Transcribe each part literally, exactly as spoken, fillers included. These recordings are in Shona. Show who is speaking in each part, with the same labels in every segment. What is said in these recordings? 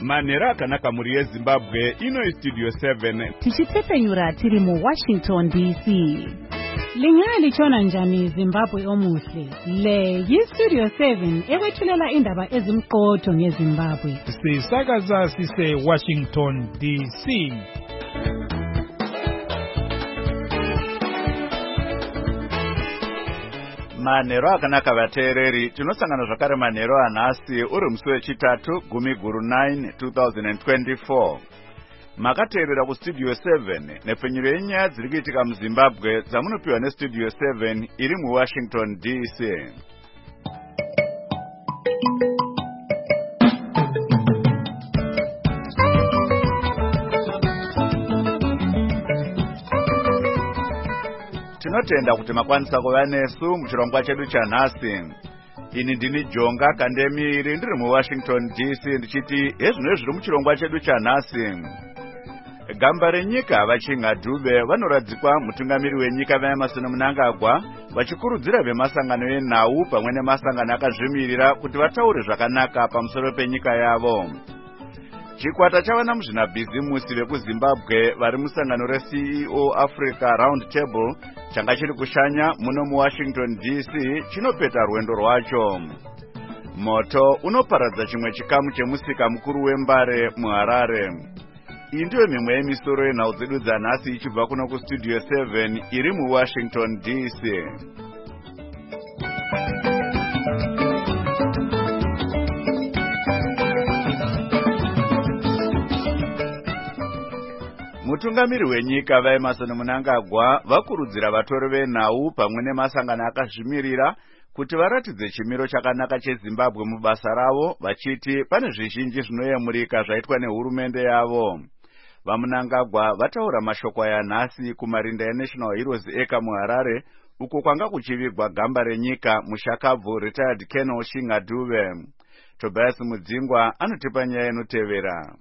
Speaker 1: Manera akanaka muri yeZimbabwe ino Studio seven.
Speaker 2: Tichitepenyura tiri mu Washington D C. Lingaya lichona njani Zimbabwe omuhle. Le yi Studio seven ewethulela indaba ezimqotho ngeZimbabwe.
Speaker 3: Sisakaza sise Washington D C.
Speaker 1: Manero akanaka vateereri, tinosangana zvakare manero anhasi uri musi wechitatu gumi guru nine two thousand twenty-four. Makateerera kuStudio seven nepfenyuro yenyaya dziri kuitika muZimbabwe dzamunopiwa neStudio seven iri muWashington D C. Tinotenda kuti makwanisa kuva nesu muchirongwa chedu chanhasi. Ini ndini Jonga Kandemiri ndiri muWashington D C ndichiti hezvino zviri muchirongwa chedu chanhasi. Gamba renyika vachinga Dube vanoradzikwa mutungamiri wenyika vaEmerson Mnangagwa vachikurudzira vemasangano enhau pamwe nemasangano akazvimirira kuti vataure zvakanaka pamusoro penyika yavo. Chikwata chavana muzvinabhizimusi vekuZimbabwe vari musangano reC E O Africa Round Table changa chiri kushanya muno muWashington D C chinopeta rwendo rwacho. Moto unoparadza chimwe chikamu chemusika mukuru wembare muHarare. Iyi ndiyo mimwe yemisoro yenhau dzedu dzanhasi ichibva kuno kuStudio seven iri muWashington D C. Mutungamiri wenyika vaEmerson Mnangagwa vakurudzira vatori venhau pamwe nemasangano akazvimirira kuti varatidze chimiro chakanaka cheZimbabwe mubasa ravo vachiti pane zvizhinji zvinoyemurika zvaitwa nehurumende yavo. VaMnangagwa vataura mashoko aya nhasi kumarinda eNational Heroes Eka muHarare uko kwanga kuchivigwa gamba renyika mushakabvu retired Colonel Shinga Dube. Tobias Mudzingwa anotipa nyaya inotevera.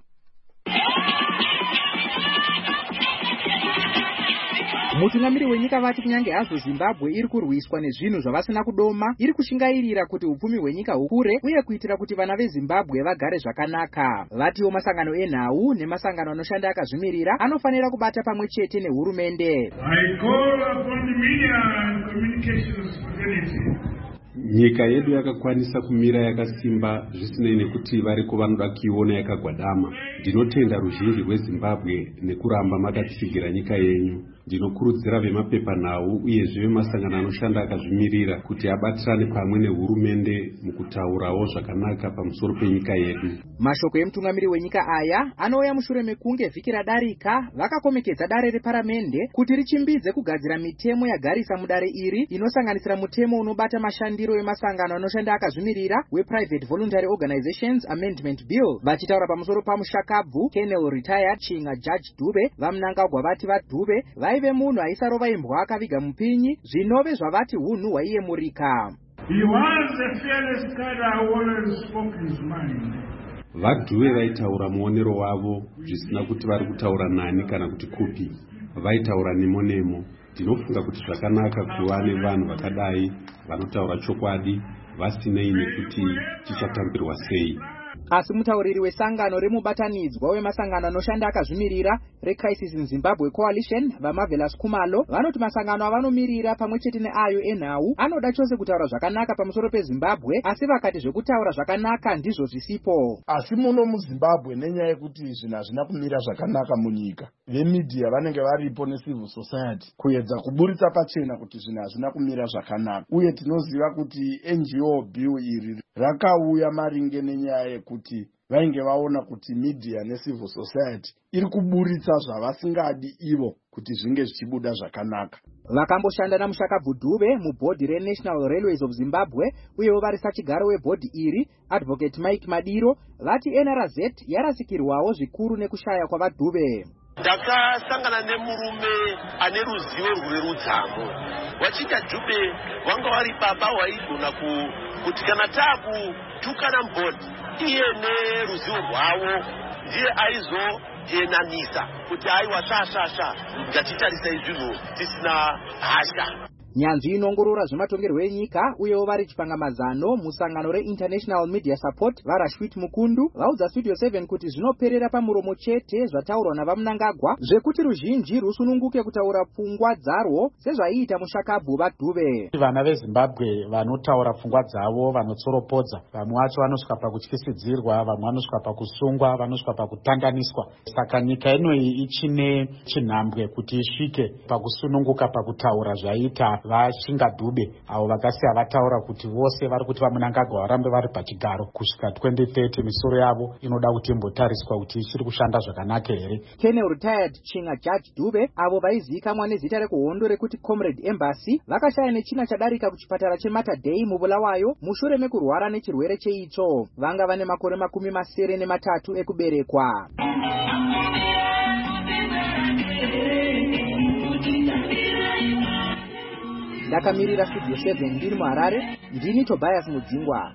Speaker 4: Mutungamiri wenyika vati kunyange hazvo Zimbabwe iri kurwiswa nezvinhu zvavasina kudoma, iri kushingairira kuti upfumi hwenyika hukure uye kuitira kuti vana veZimbabwe vagare zvakanaka. Vatiwo masangano enhau nemasangano anoshanda akazvimirira anofanira kubata pamwe chete nehurumende.
Speaker 5: I call upon the media and communications fraternity.
Speaker 6: Nyika yedu yakakwanisa kumira yakasimba zvisinei nekuti variko vanoda kuiona yakagwadama. Ndinotenda ruzhinji rweZimbabwe nekuramba makatsigira nyika yenyu. Ndinokurudzira vemapepanhau uyezve vemasangano anoshanda akazvimirira kuti abatirane pamwe nehurumende mukutaurawo zvakanaka pamusoro penyika yedu.
Speaker 4: Mashoko emutungamiri wenyika aya anouya mushure mekunge vhiki radarika vakakomekedza dare reparamende kuti richimbidze kugadzira mitemo yagarisa mudare iri inosanganisira mutemo unobata mashandiro emasangano anoshanda akazvimirira wePrivate Voluntary Organizations Amendment Bill. Vachitaura pamusoro pamushakabvu Colonel retired Shinga Judge Dube, vaMnangagwa vati vaDube vaive munhu aisarova imbwa akaviga mupinyi zvinove zvavati hunhu hwaiyemurika.
Speaker 5: He was a fearless guy who always spoke his mind.
Speaker 6: VaDube vaitaura muonero wavo zvisina kuti vari kutaura nani kana kuti kupi. Vaitaura nemo nemo. Ndinofunga kuti zvakanaka kuva nevanhu vakadai vanotaura chokwadi vasinei nekuti chichatambirwa sei.
Speaker 4: Asi mutauriri wesangano remubatanidzwa wemasangano anoshanda akazvimirira reCrisis in Zimbabwe Coalition vaMarvelous Khumalo vanoti masangano avanomiririra pamwe chete neayo enhau anoda chose kutaura zvakanaka pamusoro peZimbabwe, asi vakati zvekutaura zvakanaka ndizvo zvisipo.
Speaker 7: Asi muno muZimbabwe nenyaya yekuti zvinhu hazvina kumira zvakanaka munyika, vemedia vanenge varipo necivil society kuedza kuburitsa pachena kuti zvinhu hazvina kumira zvakanaka. Uye tinoziva kuti N G O bill iri rakauya maringe nenyaya yekuti vainge vaona kuti media necivil society iri kuburitsa zvavasingadi ivo kuti zvinge zvichibuda zvakanaka.
Speaker 4: Vakamboshanda namushakabvu Dube mubhodhi reNational Railways of Zimbabwe uyewo vari sachigaro webhodhi iri Advocate Mike Madiro vati N R Z yarasikirwawo zvikuru nekushaya kwavaDube.
Speaker 8: Ndakasangana nemurume ane ruzivo rwerudzamo. Wachita Dube wanga wari baba waigona kuti kana taakutukana mbhodhi iye neruzivo rwavo ndiye aizoyenanisa kuti aiwa shashasha ngatitarisa izvinhu tisina hasha.
Speaker 4: Nyanzvi inongorora zvematongerwo enyika uyewo vari chipangamazano musangano reInternational Media Support vaRashwit Mukundu vaudza Studio seven kuti zvinoperera pamuromo chete zvataurwa navaMnangagwa zvekuti ruzhinji rusununguke kutaura pfungwa dzarwo sezvaiita muShakabvu vaDhube.
Speaker 9: Vana veZimbabwe vanotaura pfungwa dzavo vanotsoropodza, vamwe vacho vanosvika pakutyisidzirwa, vamwe vanosvika pakusungwa, vanosvika pakutanganiswa. Saka nyika inoyi ichine chinhambwe kuti isvike pakusununguka pakutaura zvaiita vaChingadhube avo vakasiya vataura kuti vose vari kuti vaMnangagwa varambe vari pachigaro kusvika twenty thirty. Misoro yavo inoda kuti imbotariswa kuti ichiri kushanda zvakanaka here.
Speaker 4: Colonel retired Chinga Judge Dube avo vaizivikanwa nezita rekuhondo rekuti Comrade Embassy vakashaya nechina chadarika kuchipatara cheMatadei muBulawayo mushure mekurwara nechirwere cheitsvo. Vanga vane makore makumi masere nematatu ekuberekwa. Ndakamirira Studio seven ndiri muHarare, ndini Tobias Mudzingwa.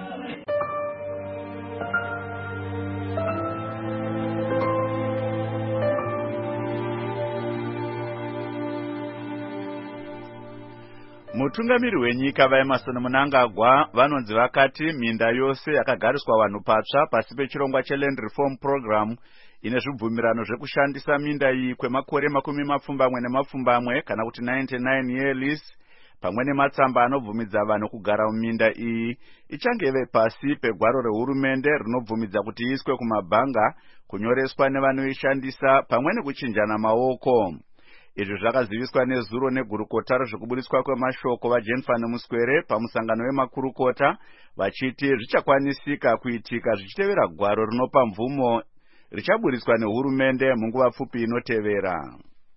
Speaker 1: Mutungamiri wenyika vaEmmerson Mnangagwa vanonzi vakati minda yose yakagariswa vanhu patsva pasi pechirongwa cheLand Reform Program ine zvibvumirano zvekushandisa minda iyi kwemakore makumi mapfumbamwe nemapfumbamwe kana kuti ninety-nine year lease pamwe nematsamba anobvumidza vanhu kugara muminda iyi ichangeve pasi pegwaro rehurumende rinobvumidza kuti iiswe kumabhanga, kunyoreswa nevanoishandisa pamwe nekuchinjana maoko. Izvi zvakaziviswa nezuro negurukota rezvekubudiswa kwemashoko vaJenfan Muswere pamusangano wemakurukota vachiti zvichakwanisika kuitika zvichitevera gwaro rinopa mvumo richabudiswa nehurumende munguva pfupi inotevera.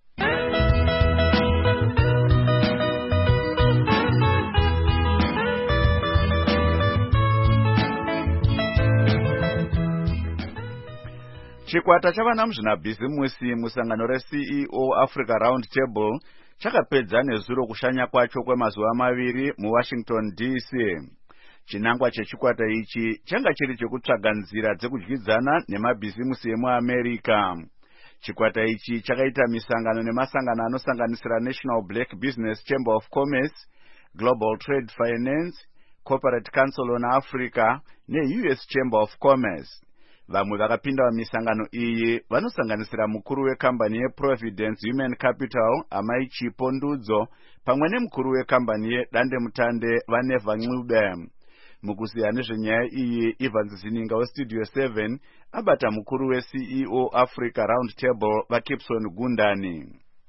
Speaker 1: Chikwata chavana muzvinabhizimusi musangano reC E O Africa Round Table chakapedza nezuro kushanya kwacho kwemazuva maviri muWashington D C. Chinangwa chechikwata ichi changa chiri chekutsvaga nzira dzekudyidzana nemabhizimusi emuAmerica. Chikwata ichi chakaita misangano nemasangano anosanganisira National Black Business Chamber of Commerce, Global Trade Finance, Corporate Council on Africa neU S Chamber of Commerce. Vamwe vakapinda misangano iyi vanosanganisira mukuru wekambani yeProvidence Human Capital Amai Chipo Ndudzo pamwe nemukuru wekambani yeDande Mutande Vaneva Ncube. Mukuziya nezvenyaya iyi Evans Zininga weStudio seven abata mukuru weC E O Africa Round Table vaKipson Gundani.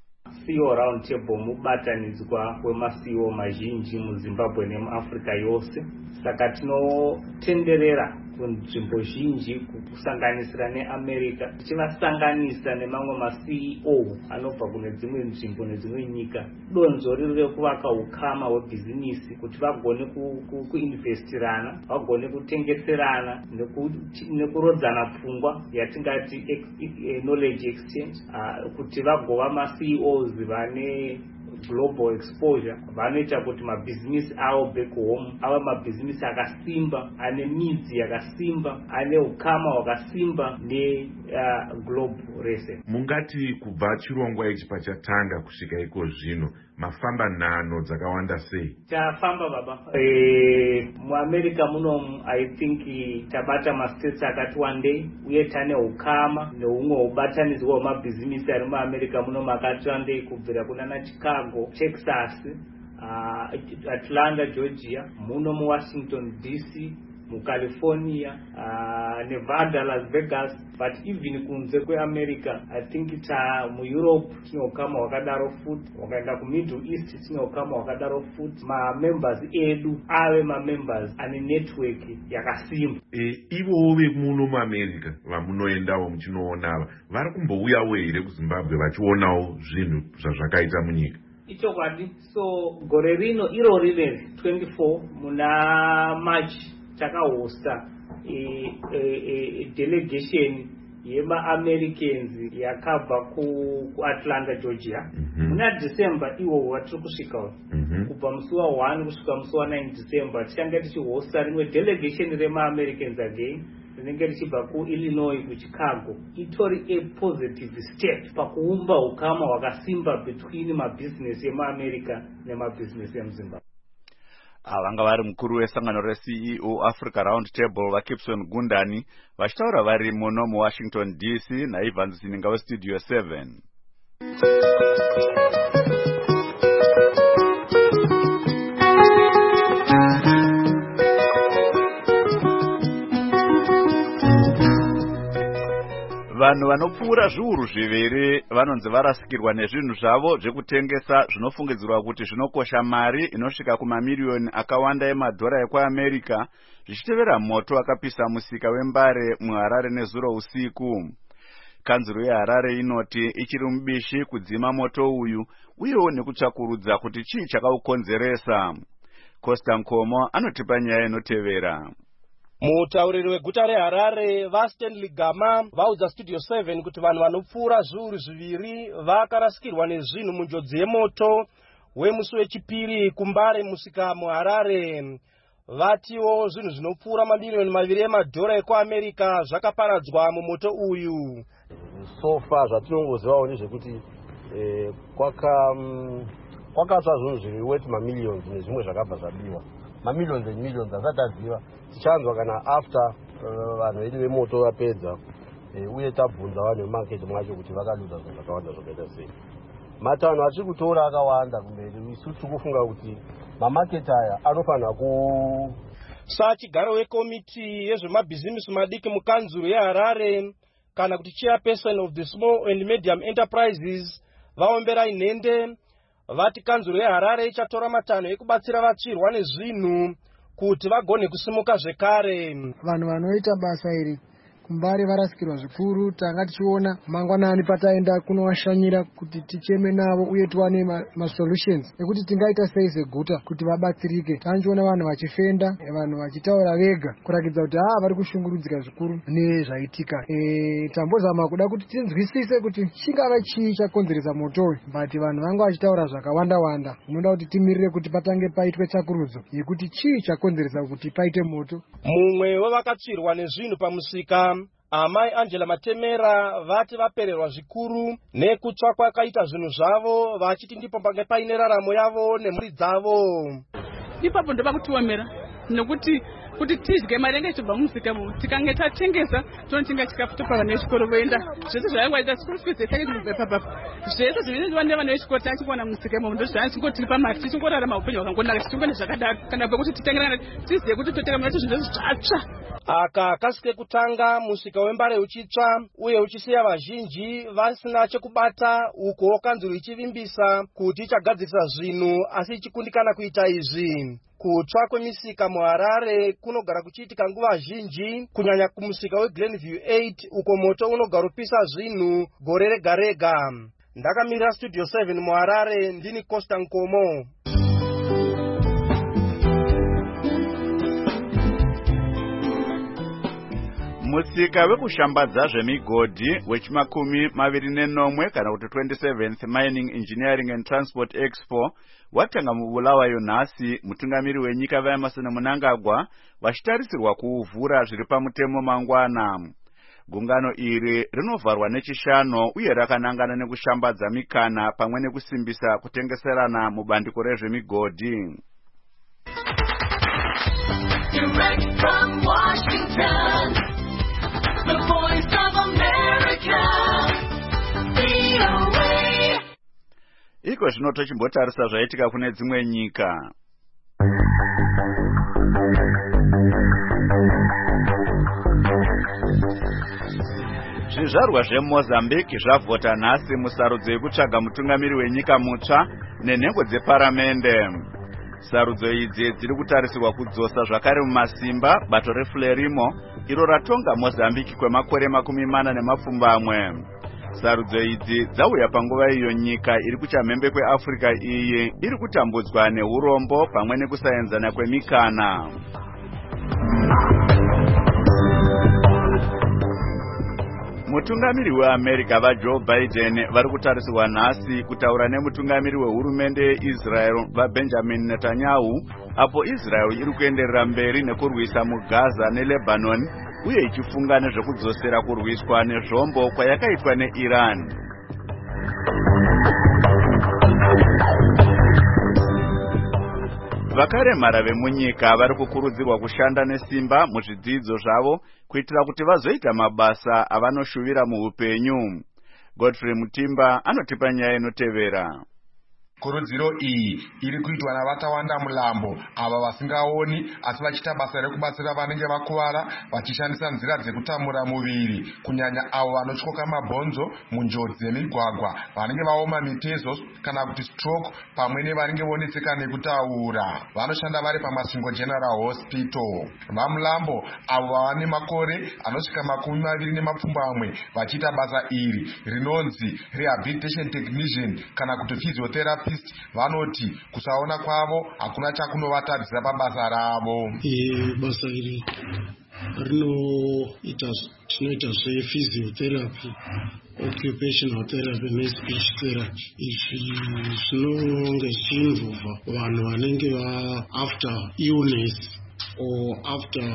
Speaker 10: C E O Round Table mubatanidzwa kwemaC E O mazhinji muZimbabwe nemuAfrica yose. Saka tinotenderera kunzvimbo zhinji kusanganisira neAmerica tichivasanganisa nemamwe maC E O anobva kune dzimwe nzvimbo nedzimwe nyika. Donzo riri rekuvaka ukama hwebhizinisi kuti vagone kuinvestirana, vagone kutengeserana nekurodzana pfungwa yatingati knowledge exchange, kuti vagova maC E Os vane global exposure, vanoita kuti mabhizinisi avo back home ava mabhizinisi akasimba, ane midzi yakasimba, ane ukama hwakasimba ne uh, global rese.
Speaker 11: Mungati kubva chirongwa ichi pachatanga kusvika iko zvino mafamba nhano dzakawanda sei?
Speaker 10: Tafamba baba. Eh, muAmerica muno I think tabata mastates akati wandei uye tane ukama neumwe ubatanidzwa hwemabhizinisi ari muAmerica muno makati wandei kubvira kunana Chicago, Texas, uh, Atlanta, Georgia, muno muWashington D C, muCalifornia, uh, Nevada, Las Vegas, but even kunze kweAmerica I think ta muEurope tinokama wakadaro futi, wakaenda kuMiddle East tinokama wakadaro futi. Ma members edu ave ma members ane network yakasimba.
Speaker 11: E, ivo vemuno muAmerica vamunoendawo muchinoona vari kumbouyawo here kuZimbabwe vachionawo zvinhu zvazvakaita munyika?
Speaker 10: Ichokwadi. So gore rino iro rine twenty-four muna March takahosta e, e, e, delegation yema-Americans yakabva ku, ku Atlanta, Georgia. Mm-hmm. Muna December iwo watiri kusvika mm-hmm. kubva musi wa one kusvika musi wa nine December tichanga tichihosta rimwe delegation rema-Americans again rinenge richibva kuIllinois kuChicago itori a positive step pakuumba ukama hwakasimba between mabhizinesi emuAmerica nemabhizinesi emuZimbabwe.
Speaker 1: Avanga vari mukuru wesangano reC E O Africa Round Table vaKipson Gundani vachitaura vari muno muWashington D C naIvans Sininga weStudio seven. Vanhu vanopfuura zviuru zviviri vanonzi varasikirwa nezvinhu zvavo zvekutengesa zvinofungidzirwa kuti zvinokosha mari inosvika kumamiliyoni akawanda emadhora ekuAmerica zvichitevera moto wakapisa musika wembare muHarare nezuro usiku. Kanzuro yeHarare inoti ichiri mubishi kudzima moto uyu uyewo nekutsvakurudza kuti chii chakaukonzeresa. Costa Nkomo anotipa nyaya inotevera.
Speaker 12: Mutauriri weguta reHarare vaStanley Gama vaudza Studio seven kuti vanhu vanopfuura zviuru zviviri vakarasikirwa nezvinhu munjodzi yemoto wemusi wechipiri kumbare musika muHarare. Vatiwo zvinhu zvinopfuura mamiliyoni maviri emadhora ekuAmerica zvakaparadzwa mumoto uyu.
Speaker 13: So far zvatinongozivawo ndezvekuti eh, kwaka um, kwakatsva zvinhu zviri worth mamillions nezvimwe zvakabva zvabiwa. Mamillions and millions asataziva. Tichanzwa kana after vanhu vedu vemoto vapedza uye tabvunza vanhu vemarket mwacho kuti vakaluza zvinhu zvakawanda zvakaita sei. Matanho achiri kutora akawanda kumberi, isu tiri kufunga kuti mamarket aya anofanira ku
Speaker 12: sachigaro wekomiti yezvemabhizinesi madiki mukanzuro yeHarare kana kuti chairperson of the small and medium enterprises vaombera inhende vati kanzuro yeHarare ichatora matanho ekubatsira vachirwa nezvinhu kuti vagone kusimuka zvekare.
Speaker 14: Vanhu vanoita basa iri kumbare varasikirwa zvikuru. Tanga tichiona mangwanani pataenda kunovashanyira kuti ticheme navo uye tuwane masolutions ekuti tingaita sei seguta kuti vabatsirike. Tanchiona vanhu vachifenda, vanhu vachitaura vega kurakidza kuti haa vari kushungurudzika zvikuru nezvaitika. E, tambozama kuda kuti tinzwisise kuti chingava chii chakonzeresa moto uyu, but vanhu vanga vachitaura zvakawanda wanda. Unoda kuti timirire kuti patange paitwe tsvakurudzo yekuti chii chakonzeresa kuti paite moto.
Speaker 12: Mumwe wevakatsvirwa nezvinhu pamusika Amai Angela Matemera vati vapererwa zvikuru nekutsva kwakaita zvinhu zvavo vachiti ndipo pange paine raramo yavo nemhuri dzavo.
Speaker 15: Ipapo ndoba kutiomera nokuti kuti tidye mari yange ichibva mumusika mu tikange tatengesa tonotenga chikafu topa vana vechikoro voenda zvese zvaingwaita school fees etange kubva zvese zvine vana vana vechikoro tachikuona mumusika mu ndo zvachingotiri pamari tichingorarama upenyu hwakangonaka tichingone zvakadaro kana kuti titengerana tiziye kuti totenga mari zvinhu zvatsva.
Speaker 12: Aka kasike kutanga musika wembare uchitsva uye uchisiya vazhinji vasina chekubata uko kanzuro ichivimbisa kuti ichagadzirisa zvinhu asi ichikundikana kuita izvi. Kutsva kwemisika muHarare kunogara kuchiitika nguva zhinji kunyanya kumusika weGlenview eight uko moto unogara upisa zvinhu gore rega rega. Ndakamirira Studio seven muHarare ndini Costa Nkomo.
Speaker 1: Musika wekushambadza zvemigodhi wechimakumi maviri nenomwe kana kuti twenty-seventh Mining Engineering and Transport Expo watanga mubulawayo nhasi. Mutungamiri wenyika vaEmerson Mnangagwa vachitarisirwa kuuvhura zviri pamutemo mangwana. Gungano iri rinovharwa nechishanu uye rakanangana nekushambadza mikana pamwe nekusimbisa kutengeserana mubandiko rezvemigodhi. Direct from Washington, the voice of America, V O A. Iko zvino tochimbotarisa zvaitika kune dzimwe nyika. Zvizvarwa zveMozambique zvavhota nhasi musarudzo yekutsvaga mutungamiri wenyika mutsva nenhengo dzeparamende. Sarudzo idzi dziri kutarisirwa kudzosa zvakare mumasimba bato reFrelimo iro ratonga Mozambique kwemakore makumi mana nemapfumbamwe. Sarudzo idzi dzauya panguva iyo nyika iri kuchamhembe kweAfrica iyi iri kutambudzwa neurombo pamwe nekusaenzana kwemikana. Mutungamiri weAmerica vaJoe Biden vari kutarisirwa nhasi kutaura nemutungamiri wehurumende yeIsrael vaBenjamin Netanyahu apo Israel iri kuenderera mberi nekurwisa muGaza neLebanon uye ichifunga nezvekudzosera kurwiswa nezvombo kwayakaitwa neIran. Vakaremara vemunyika vari kukurudzirwa kushanda nesimba muzvidzidzo zvavo kuitira kuti vazoita mabasa avanoshuvira muupenyu. Godfrey Mutimba anotipa nyaya inotevera.
Speaker 16: Kurudziro iyi iri kuitwa navatawanda mulambo ava vasingaoni asi vachiita basa rekubatsira vanenge vakuvara vachishandisa nzira dzekutamura muviri, kunyanya avo vanotyoka mabhonzo munjodzi dzemigwagwa, vanenge vaoma mitezo kana kuti stroke, pamwe nevanenge vonetseka nekutaura. Vanoshanda vari paMasingo General Hospital. Vamulambo avo vane makore anosvika makumi maviri nemapfumbamwe vachiita basa iri rinonzi rehabilitation technician kana kuti physiotherapy. Vanoti kusaona kwavo hakuna chakunovatadzisa pabasa ravo.
Speaker 17: Basa iri rinoita tinoita zvephysiotherapy, occupational therapy nespeech therapy. Izvi zvinonge zvichimvuvha vanhu vanenge va after illness or after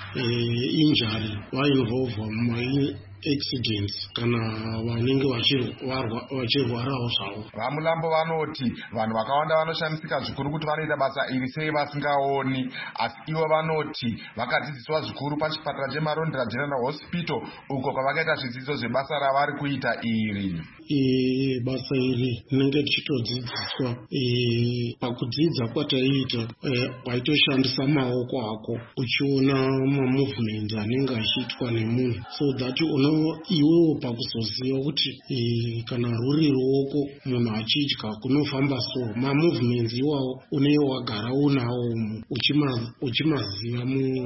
Speaker 17: uh, injury vainvolvwa muma accidents kana vanenge vachirwarawo zvavo.
Speaker 16: Vamulambo vanoti vanhu vakawanda vanoshamisika zvikuru kuti vanoita basa iri sei vasingaoni, asi ivo vanoti vakadzidziswa zvikuru pachipatara cheMarondera General Hospital uko kwavakaita zvidzidzo zvebasa ravari kuita iri.
Speaker 17: E, basa iri rinenge tichitodzidziswa e, pakudzidza kwataiita e, waitoshandisa maoko ako uchiona mamovement anenge achiitwa nemunhu, so that uno iwewo pakuzoziva kuti e, kana ruri ruoko munhu achidya kunofamba so, mamovements iwawo unenge wagara unawo uchimaziva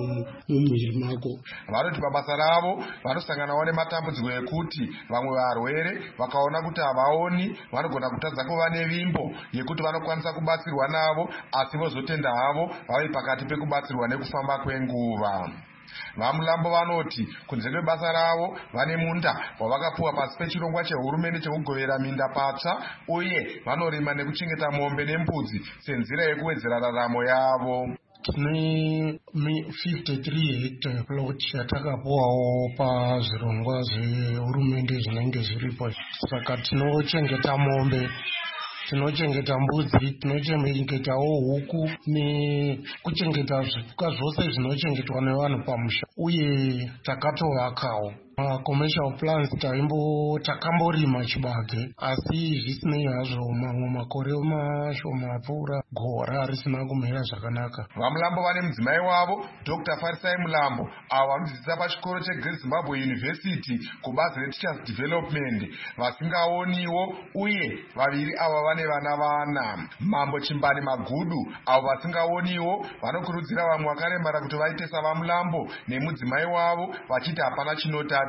Speaker 17: mumwiri mako.
Speaker 16: Vanoti pabasa ravo vanosanganawo nematambudziko ekuti vamwe varwere vakaona kuti havaoni vanogona kutadza kuva nevimbo yekuti vanokwanisa kubatsirwa navo, asi vozotenda havo vave pakati pekubatsirwa nekufamba kwenguva. Vamulambo vanoti kunze kwebasa ravo vane munda wavakapuwa pasi pechirongwa chehurumende chekugovera minda patsva, uye vanorima nekuchengeta mombe nembudzi senzira yekuwedzera raramo yavo.
Speaker 17: Tine fifty-three hectare plot yatakapuwawo pazvirongwa zvehurumende zvinenge zviripo, saka tinochengeta mombe, tinochengeta mbudzi, tinochengetawo huku nekuchengeta zvipuka zvose zvinochengetwa nevanhu pamusha, uye takatovakawo commercial plants. Taimbo takamborima chibage, asi zvisinei hazvo mamwe makore mashoma apfuura gora risina kumira zvakanaka.
Speaker 16: Vamulambo vane mudzimai wavo Doctor Farisai Mulambo avo vanodzidzisa pachikoro cheGreat Zimbabwe University kubazi reTeachers Development, vasingaoniwo, uye vaviri ava vane vana vana. Mambo Chimbani Magudu avo vasingaoniwo vanokurudzira vamwe vakaremara kuti vaite savamulambo nemudzimai wavo, vachiti hapana chinota.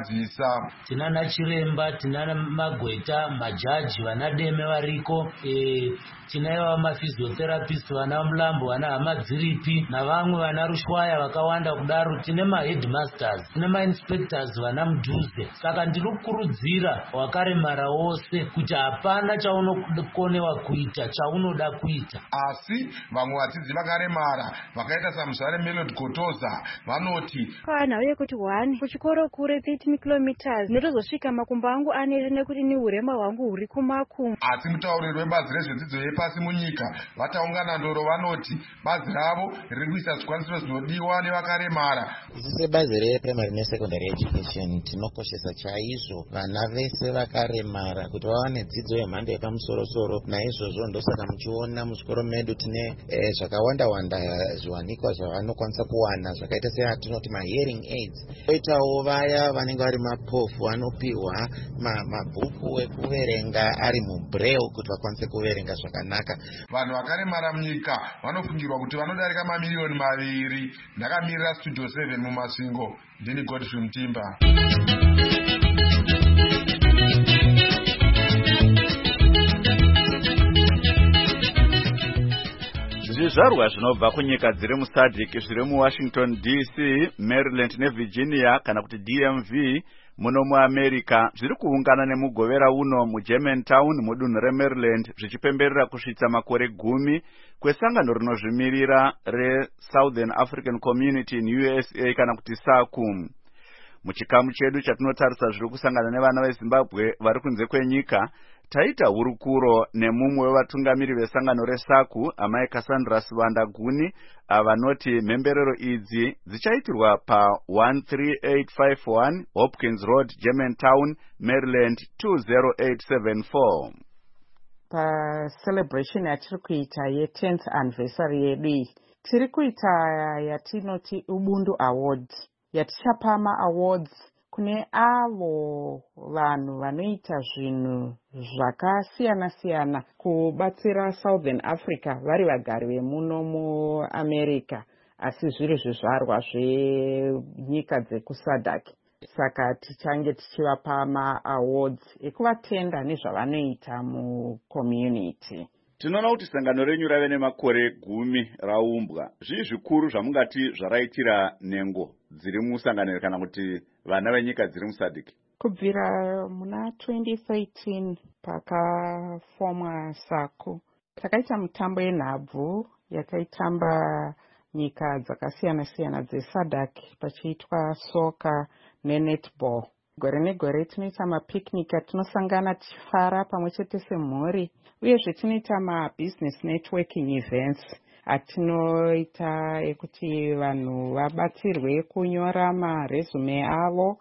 Speaker 18: Tinana chiremba, tinana magweta, majaji, vanademe variko, e, tinaiva maphysiotherapist, vana mulambo, vana hamadziripi, navamwe vana rushwaya vakawanda kudaro. Tine maheadmasters, tine mainspectors vana mudhuze. Saka ndiri kukurudzira wakaremara wose kuti hapana chaunokonewa kuita, chaunoda kuita.
Speaker 16: Asi vamwe vadzidzi vakaremara vakaita saMuzvare Melody Kotoza vanoti
Speaker 19: kana uye kuti one kuchikoro kure thirteen kilometers ndotozosvika makumbo angu anere nekuti ni urema hwangu huri kumakumbo.
Speaker 16: Asi mutauriri webazi rezvedzidzo yepasi munyika vataungana ndoro vanoti bazi ravo riri kuisa zvikwanisiro zvinodiwa nevakaremara.
Speaker 20: Isi sebazi reprimary nesecondary education tinokoshesa chaizvo vana vese vakaremara kuti vawane dzidzo yemhando yepamusoro-soro. Naizvozvo ndosaka muchiona muzvikoro medu tine eh, zvakawanda wanda zviwanikwa zvavanokwanisa kuwana zvakaita seatinoti mahearing aids. Koitawo vaya vanenge vari mapofu vanopiwa mabhuku ekuverenga ari mubraille kuti vakwanise kuverenga zvakanaka.
Speaker 16: Vanhu vakaremara munyika vanofungirwa kuti vanodarika mamiliyoni maviri. Ndakamirira Studio seven muMasingo, ndini Godfrey Mutimba.
Speaker 1: Zvizvarwa zvinobva kunyika dziri muSADC zviri muWashington D C, Maryland neVirginia kana kuti D M V muno muAmerica zviri kuungana nemugovera uno muGermantown mudunhu reMaryland zvichipemberera kusvitsa makore gumi kwesangano rinozvimirira reSouthern African Community in U S A kana kuti S A C U M. Muchikamu chedu chatinotarisa zviri kusangana nevana veZimbabwe vari kunze kwenyika, taita hurukuro nemumwe wevatungamiri vesangano reSACU, amai Cassandra Sivanda Guni, avanoti mhemberero idzi dzichaitirwa pa one three eight five one Hopkins Road, Germantown, Maryland two zero eight seven four.
Speaker 21: Pa celebration yatiri kuita ye tenth anniversary yedu iyi, tiri kuita yatinoti Ubuntu Awards, yatichapa ma awards kune avo vanhu vanoita zvinhu zvakasiyana siyana kubatsira Southern Africa vari vagari vemuno muAmerica, asi zviri zvizvarwa zvenyika dzekuSADC. Saka tichange tichivapa ma awards ekuvatenda nezvavanoita mucommunity.
Speaker 1: Tinoona kuti sangano renyu rave nemakore gumi raumbwa. Zvii zvikuru zvamungati zvaraitira nhengo dziri musangano kana kuti vana venyika dziri muSADC?
Speaker 21: Kubvira muna twenty thirteen pakafomwa SACU, takaita mitambo yenhabvu yataitamba nyika dzakasiyana siyana dzeSADC, pachiitwa soka nenetball. Gore negore tinoita mapicnic atinosangana tichifara pamwe chete semhuri, uyezve tinoita mabusiness networking events atinoita ekuti vanhu vabatsirwe kunyora maresume avo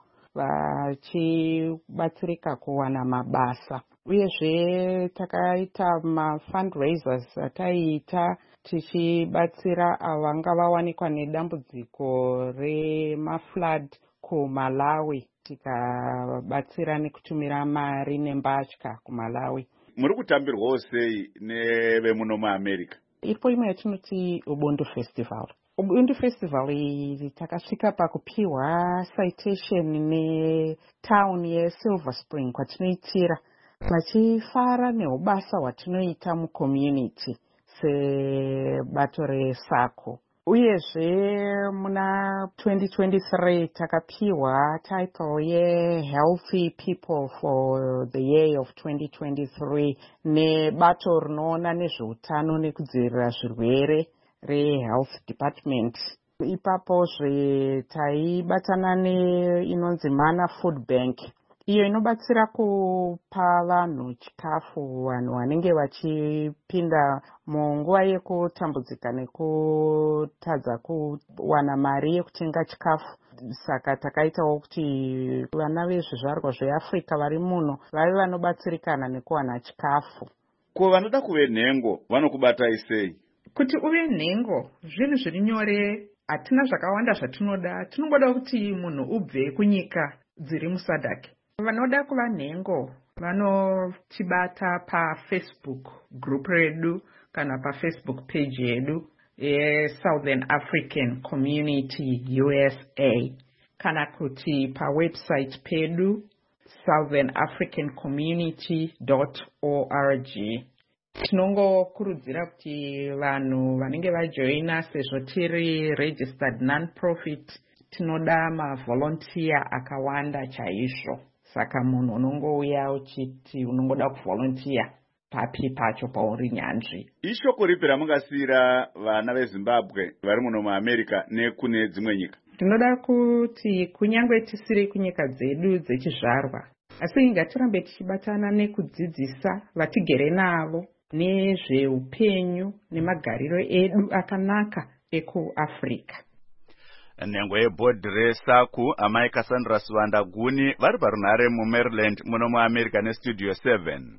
Speaker 21: vachibatsirika kuwana mabasa. Uyezve takaita mafundraisers ataiita tichibatsira avanga vawanikwa nedambudziko remaflood kuMalawi, tikabatsira nekutumira mari nembatya kuMalawi.
Speaker 1: Muri kutambirwawo sei nevemuno muAmerica?
Speaker 21: Ipo imwe yatinoti Ubuntu Festival. Ubuntu Festival iyi takasvika pakupiwa citation netown yeSilver Spring kwatinoitira, vachifara neubasa hwatinoita mucommunity sebato reSACU. Uyezve muna twenty twenty-three takapiwa title ye Healthy People for the year of twenty twenty-three nebato rinoona nezveutano nekudzivirira zvirwere reHealth Department. Ipapo zve taibatana neinonzi Mana Food Bank, iyo inobatsira kupa vanhu chikafu, vanhu vanenge vachipinda munguva yekutambudzika nekutadza kuwana mari yekutenga chikafu. Saka takaitawo kuti vana vezvizvarwa zveAfrica vari muno vave vanobatsirikana nekuwana chikafu.
Speaker 1: Ko vanoda kuve nhengo vanokubatai sei?
Speaker 22: Kuti uve nhengo zvinhu zviri nyore, hatina zvakawanda zvatinoda. Tinongoda kuti munhu ubve kunyika dziri muSADC. Vanoda kuva nhengo vanotibata paFacebook group redu kana paFacebook page yedu yeSouthern African Community U S A, kana kuti pawebsite pedu southern african community dot org. Tinongokurudzira kuti vanhu vanenge vajoina, sezvo tiri registered non-profit, tinoda mavolunteer akawanda chaizvo. Saka munhu unongouya uchiti unongoda kuvolunteer papi pacho pauri nyanzvi.
Speaker 1: Ishoko ripi ramungasiyira vana veZimbabwe vari muno muAmerica nekune dzimwe nyika?
Speaker 22: Tinoda kuti kunyangwe tisiri kunyika dzedu dzechizvarwa, asi ngatirambe tichibatana nekudzidzisa vatigere navo nezveupenyu nemagariro edu akanaka ekuAfrica.
Speaker 1: Nhengo yebhodhi reSACU amai Cassandra Sivanda Guni vari parunhare muMaryland muno muAmerica neStudio seven.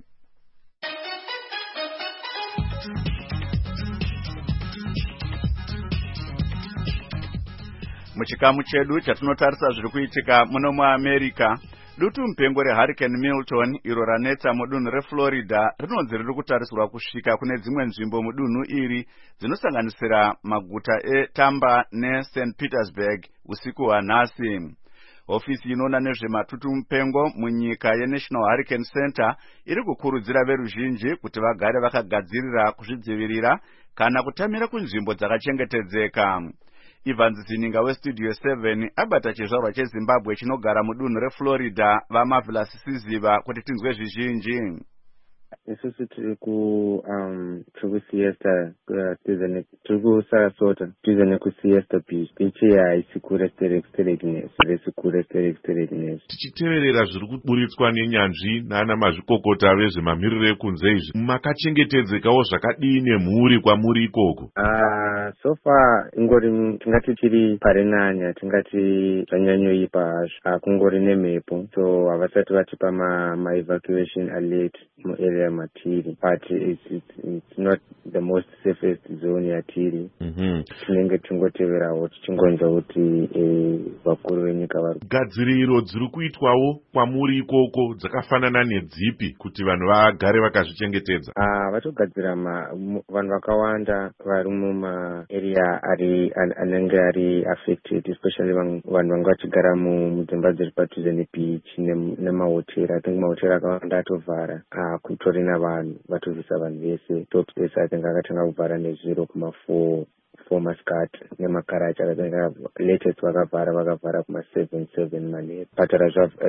Speaker 1: Muchikamu chedu chatinotarisa zviri kuitika muno muAmerica, dutu mupengo reHurricane Milton iro ranetsa mudunhu reFlorida rinonzi riri kutarisirwa kusvika kune dzimwe nzvimbo mudunhu iri dzinosanganisira maguta eTampa neSaint Petersburg usiku hwanhasi. Ofisi inoona nezvematutu mupengo munyika yeNational Hurricane Center iri kukurudzira veruzhinji kuti vagare vakagadzirira kuzvidzivirira kana kutamira kunzvimbo dzakachengetedzeka. Ivan Zininga weStudio seven abata chizvarwa cheZimbabwe chinogara mudunhu reFlorida vaMarvelous Siziva kuti tinzwe zvizhinji.
Speaker 2: isusu tiri ku um tiri kusiesta tiri kusarasota tize nekusiesta beach beach haisi kuresterexteregnes resi kuresterexteregnes.
Speaker 11: Tichiteverera zviri kuburitswa nenyanzvi nana mazvikokota vezvemamiriro ekunze izvi, makachengetedzekawo zvakadii nemhuri kwamuri ikoko?
Speaker 2: Ah, so far ingori tingati tiri parenanya, tingati zvanyanyoipa hazvo, hakungori nemhepo, so havasati vatipa ma, ma evacuation alert muarea matiri, but it's, it's, it's not the most safest zone yatiri.
Speaker 11: Mm-hmm.
Speaker 2: Tinenge tingoteverawo tichingonzwa kuti eh, vakuru venyika vari.
Speaker 11: Gadziriro dziri kuitwawo kwamuri ikoko dzakafanana nedzipi kuti vanhu vagare vakazvichengetedza?
Speaker 2: Ah, vatogadzira vanhu vakawanda vari muma area ari anenge ari affected, especially vanhu vanga vachigara mudzimba dziri padhuze nebeach nemahotera. I think mahotera akawanda atovhara ah kutorina vanhu vatovisa vanhu vese. Topstairs I think akatanga kuvhara nezviro kuma four four masikati nemakarachi akatenga latest vakavhara vakavhara kuma seven seven maneti. Patara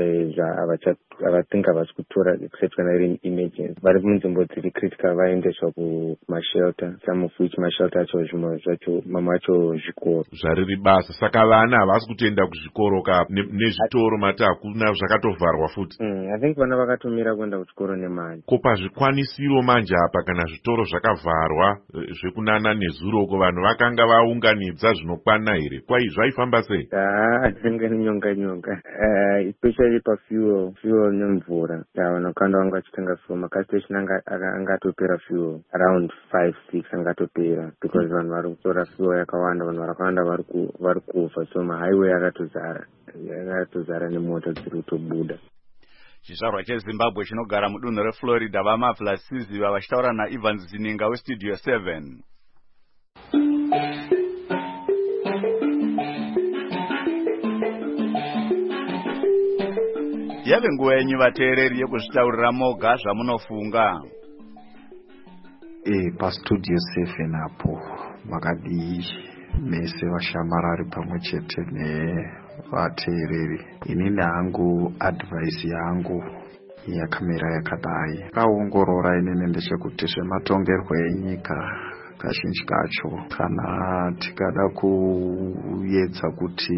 Speaker 2: avatinga havasi kutora except kana iri emergency. Vari munzvimbo dziri critical vaendeswa kumashelter, some of which mashelter acho zvimwe zvacho mamwe acho zvikoro.
Speaker 11: Zvariri basa, saka vana havasi kutoenda kuzvikoro ka nezvitoro mati hakuna zvakatovharwa futi.
Speaker 2: Mm, I think vana vakatomira kuenda kuchikoro nemali.
Speaker 11: Ko pazvikwanisiro manje apa kana zvitoro zvakavharwa zvekunana nezuro ko vanhu vakanga vaunganidza zvinokwana here? Kwai zvaifamba sei?
Speaker 2: Ah, tinge nyonga nyonga. Uh, especially pa fuel, fuel nemvura. Ya vanhu kanda vanga vachitenga fuel, makastation anga angatopera fuel around five six angatopera because vanhu vari kutora fuel yakawanda, vanhu vakawanda vari vari kufa, so mahighway akatozara akatozara nemota dziri kutobuda.
Speaker 1: Chizvarwa cheZimbabwe chinogara mudunhu reFlorida vaMavla Siziva vachitaura naEvans Zininga weStudio seven. Yave nguva yenyu vateereri yekuzvitaurira moga zvamunofunga.
Speaker 3: Eh, paStudio seven apo makadii mese vashamarari pamwe chete nevateereri. Inini hangu advice yangu yakamira yakadai. Kaongorora inini ndechekuti zvematongerwo enyika kazhinji kacho kana tikada kuedza kuti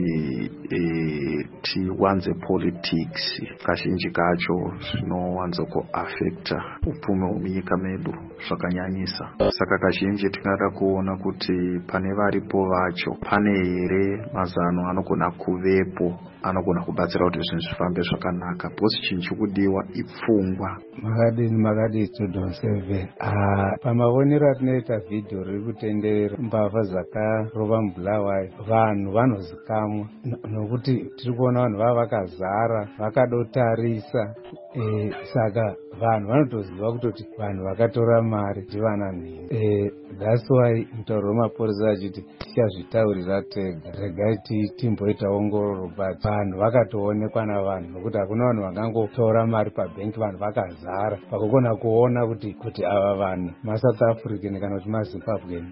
Speaker 3: e, tiwanze politics kazhinji kacho zvinowanza kuaffecta upfumi hwemunyika medu zvakanyanyisa. Saka kazhinji tingada kuona kuti pane varipo vacho pane here mazano anogona kuvepo anogona kubatsira kuti zvinhu zvifambe zvakanaka. Bosi chinhu chikudiwa ipfungwa.
Speaker 23: Makadini makadini Studio seven. Ah, pamaonero atinoita video riri kutenderera mbavha zvakarova mubulawayo, vanhu vanozikamwa nokuti tiri kuona vanhu vava vakazara vakadotarisa. E, saka vanhu vanotoziva kutoti vanhu vakatora mari ndivana nhingi. E, that's why mutauro wemapurisa achiti tichazvitaurira tega, regai timboita ongororo, but vanhu vakatoonekwa navanhu nokuti hakuna vanhu vangangotora mari pabhengi vanhu vakazara pakugona kuona kuti kuti ava vanhu maSouth African kana kuti maZimbabwean.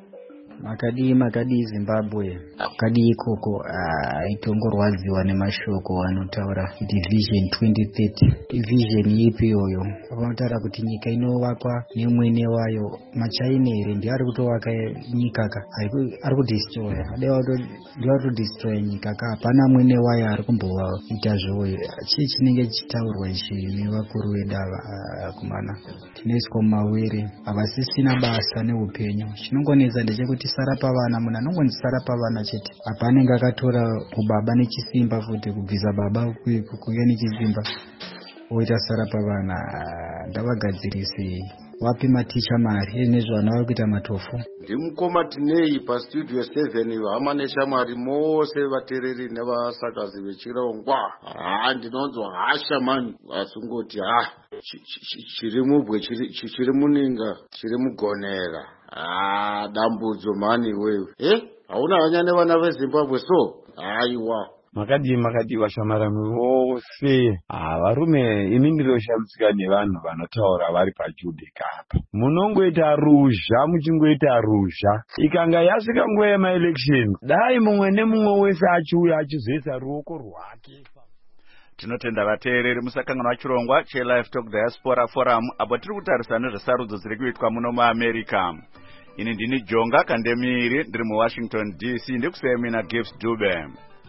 Speaker 24: Makadii makadii Zimbabwe makadii ikoko aitongorwadziwa nemashoko anotaura kuti vision twenty thirty. Vision ipi iyoyo? Vanotaura kuti nyika inovakwa nemwene wayo. maChina here ndiyo ari kutovaka nyika ka, ari kudestroy, ndiyo ari kudestroy nyika ka, hapana mwene wayo ari kumboita zvoyo. Chii chinenge chitaurwa ichi nevakuru vedu ava kumana? Tinoiswa mumawere havasisina basa neupenyu. Chinongonetsa ndechekuti sarapa vana, munhu anongonzi sarapa vana chete. Apa anenge akatora kubaba nechisimba futi, kubvisa baba kuuya nechisimba oita sarapa vana. Ndavagadzirisi wapi maticha mari nezvana vari kuita matofu?
Speaker 25: Ndimukoma tinei paStudio seven hama neshamwari mose vateereri nevasakazi vechirongwa. Ah, ndinonzwa hasha mani vasungoti ha chiri mubwe chiri muninga chiri mugonera. Ah, dambudzo mani wewe. Eh, hauna hanya nevana veZimbabwe so? Aiwa.
Speaker 26: Makadii makadii vashamarami vose. Ah, varume ini ndinoshamisika nevanhu vanotaura vari paJudika apa. Munongoita ruzha muchingoita ruzha. Ikanga yasvika nguva yemaelection, dai mumwe nemumwe wese achiuya achizoisa ruoko rwake.
Speaker 1: Tinotenda vateereri musakanganwa chirongwa che-Live Talk Diaspora Forum apo tiri kutarisa nezvesarudzo dziri kuitwa muno muAmerica. Ini ndini Jonga Kandemiri ndiri muWashington D C ndikusiyemina Gibbs Dube.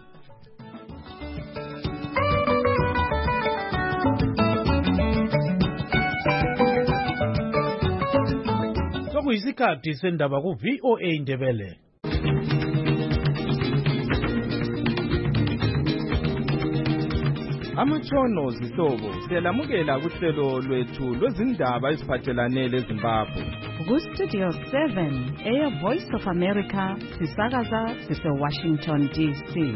Speaker 4: Sokuyisikhathi sendaba ku V O A Ndebele.
Speaker 5: Amatshono zihlobo siyalamukela kuhlelo lwethu lwezindaba eziphathelane leZimbabwe.
Speaker 6: Ku Studio seven, Air Voice of America, sisakaza sise Washington D C.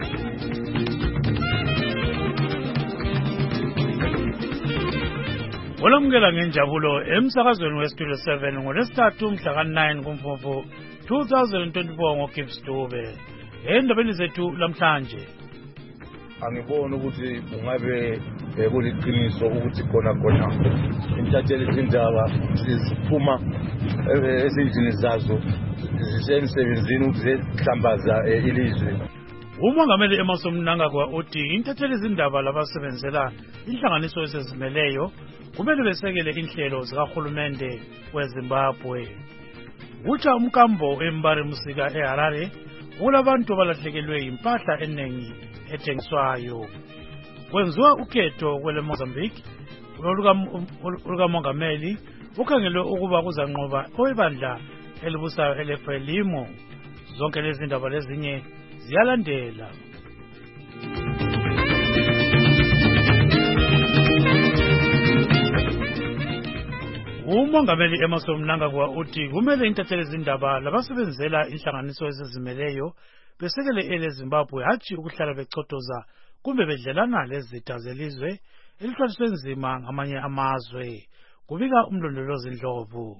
Speaker 4: Olamukela ngenjabulo emsakazweni we Studio seven ngolesithathu mhla ka nine kuMfumfu twenty twenty-four ngoGibbs Dube. Endabeni zethu lamhlanje
Speaker 7: angibona ukuthi ungabe kuliqiniso ukuthi khona khona intatheli izindaba ziphuma ezindlini zazo zisemsebenzini ukuzihlambaza ilizwe.
Speaker 4: Umongameli Emmerson Mnangagwa uthi intatheli izindaba labasebenzela inhlanganiso esezimeleyo kumele besekele inhlelo zikahulumende weZimbabwe. Utsha umkambo eMbari Musika eHarare kulabantu abalahlekelwe impahla eningi ethengiswayo. Kwenziwa ukhetho kwele Mozambique olukamongameli ukhangelwe ukuba kuzanqoba oyibandla elibusayo eLefrelimo. Zonke lezi ndaba lezinye ziyalandela. Umongameli Emmerson Mnangagwa uthi kumele intatheli izindaba labasebenzela inhlanganiso ezizimeleyo besekele eleZimbabwe hathi ukuhlala bechotoza kumbe bedlelana lezitha zelizwe elithwaliswe nzima ngamanye amazwe. Kubika umlondolozi Ndlovu.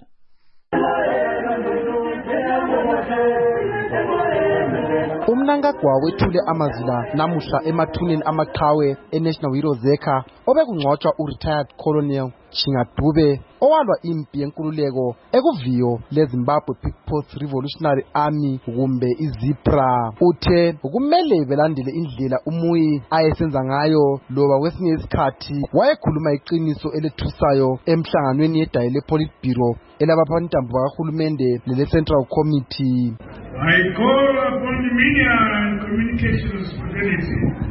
Speaker 8: Umnangagwa wethule amazila namuhla emathuneni amaqhawe eNational Heroes Zekha obekungcwatshwa uretired colonel Chingadube owalwa impi yenkululeko ekuviyo leZimbabwe People's Revolutionary Army kumbe iZIPRA. Uthe kumele belandele indlela umuyi ayesenza ngayo loba kwesinye isikhathi wayekhuluma iqiniso elethusayo emhlanganweni yedayile Politburo elabaphantambo bakahulumende lele Central Committee.
Speaker 9: I call upon the media and communications fraternity.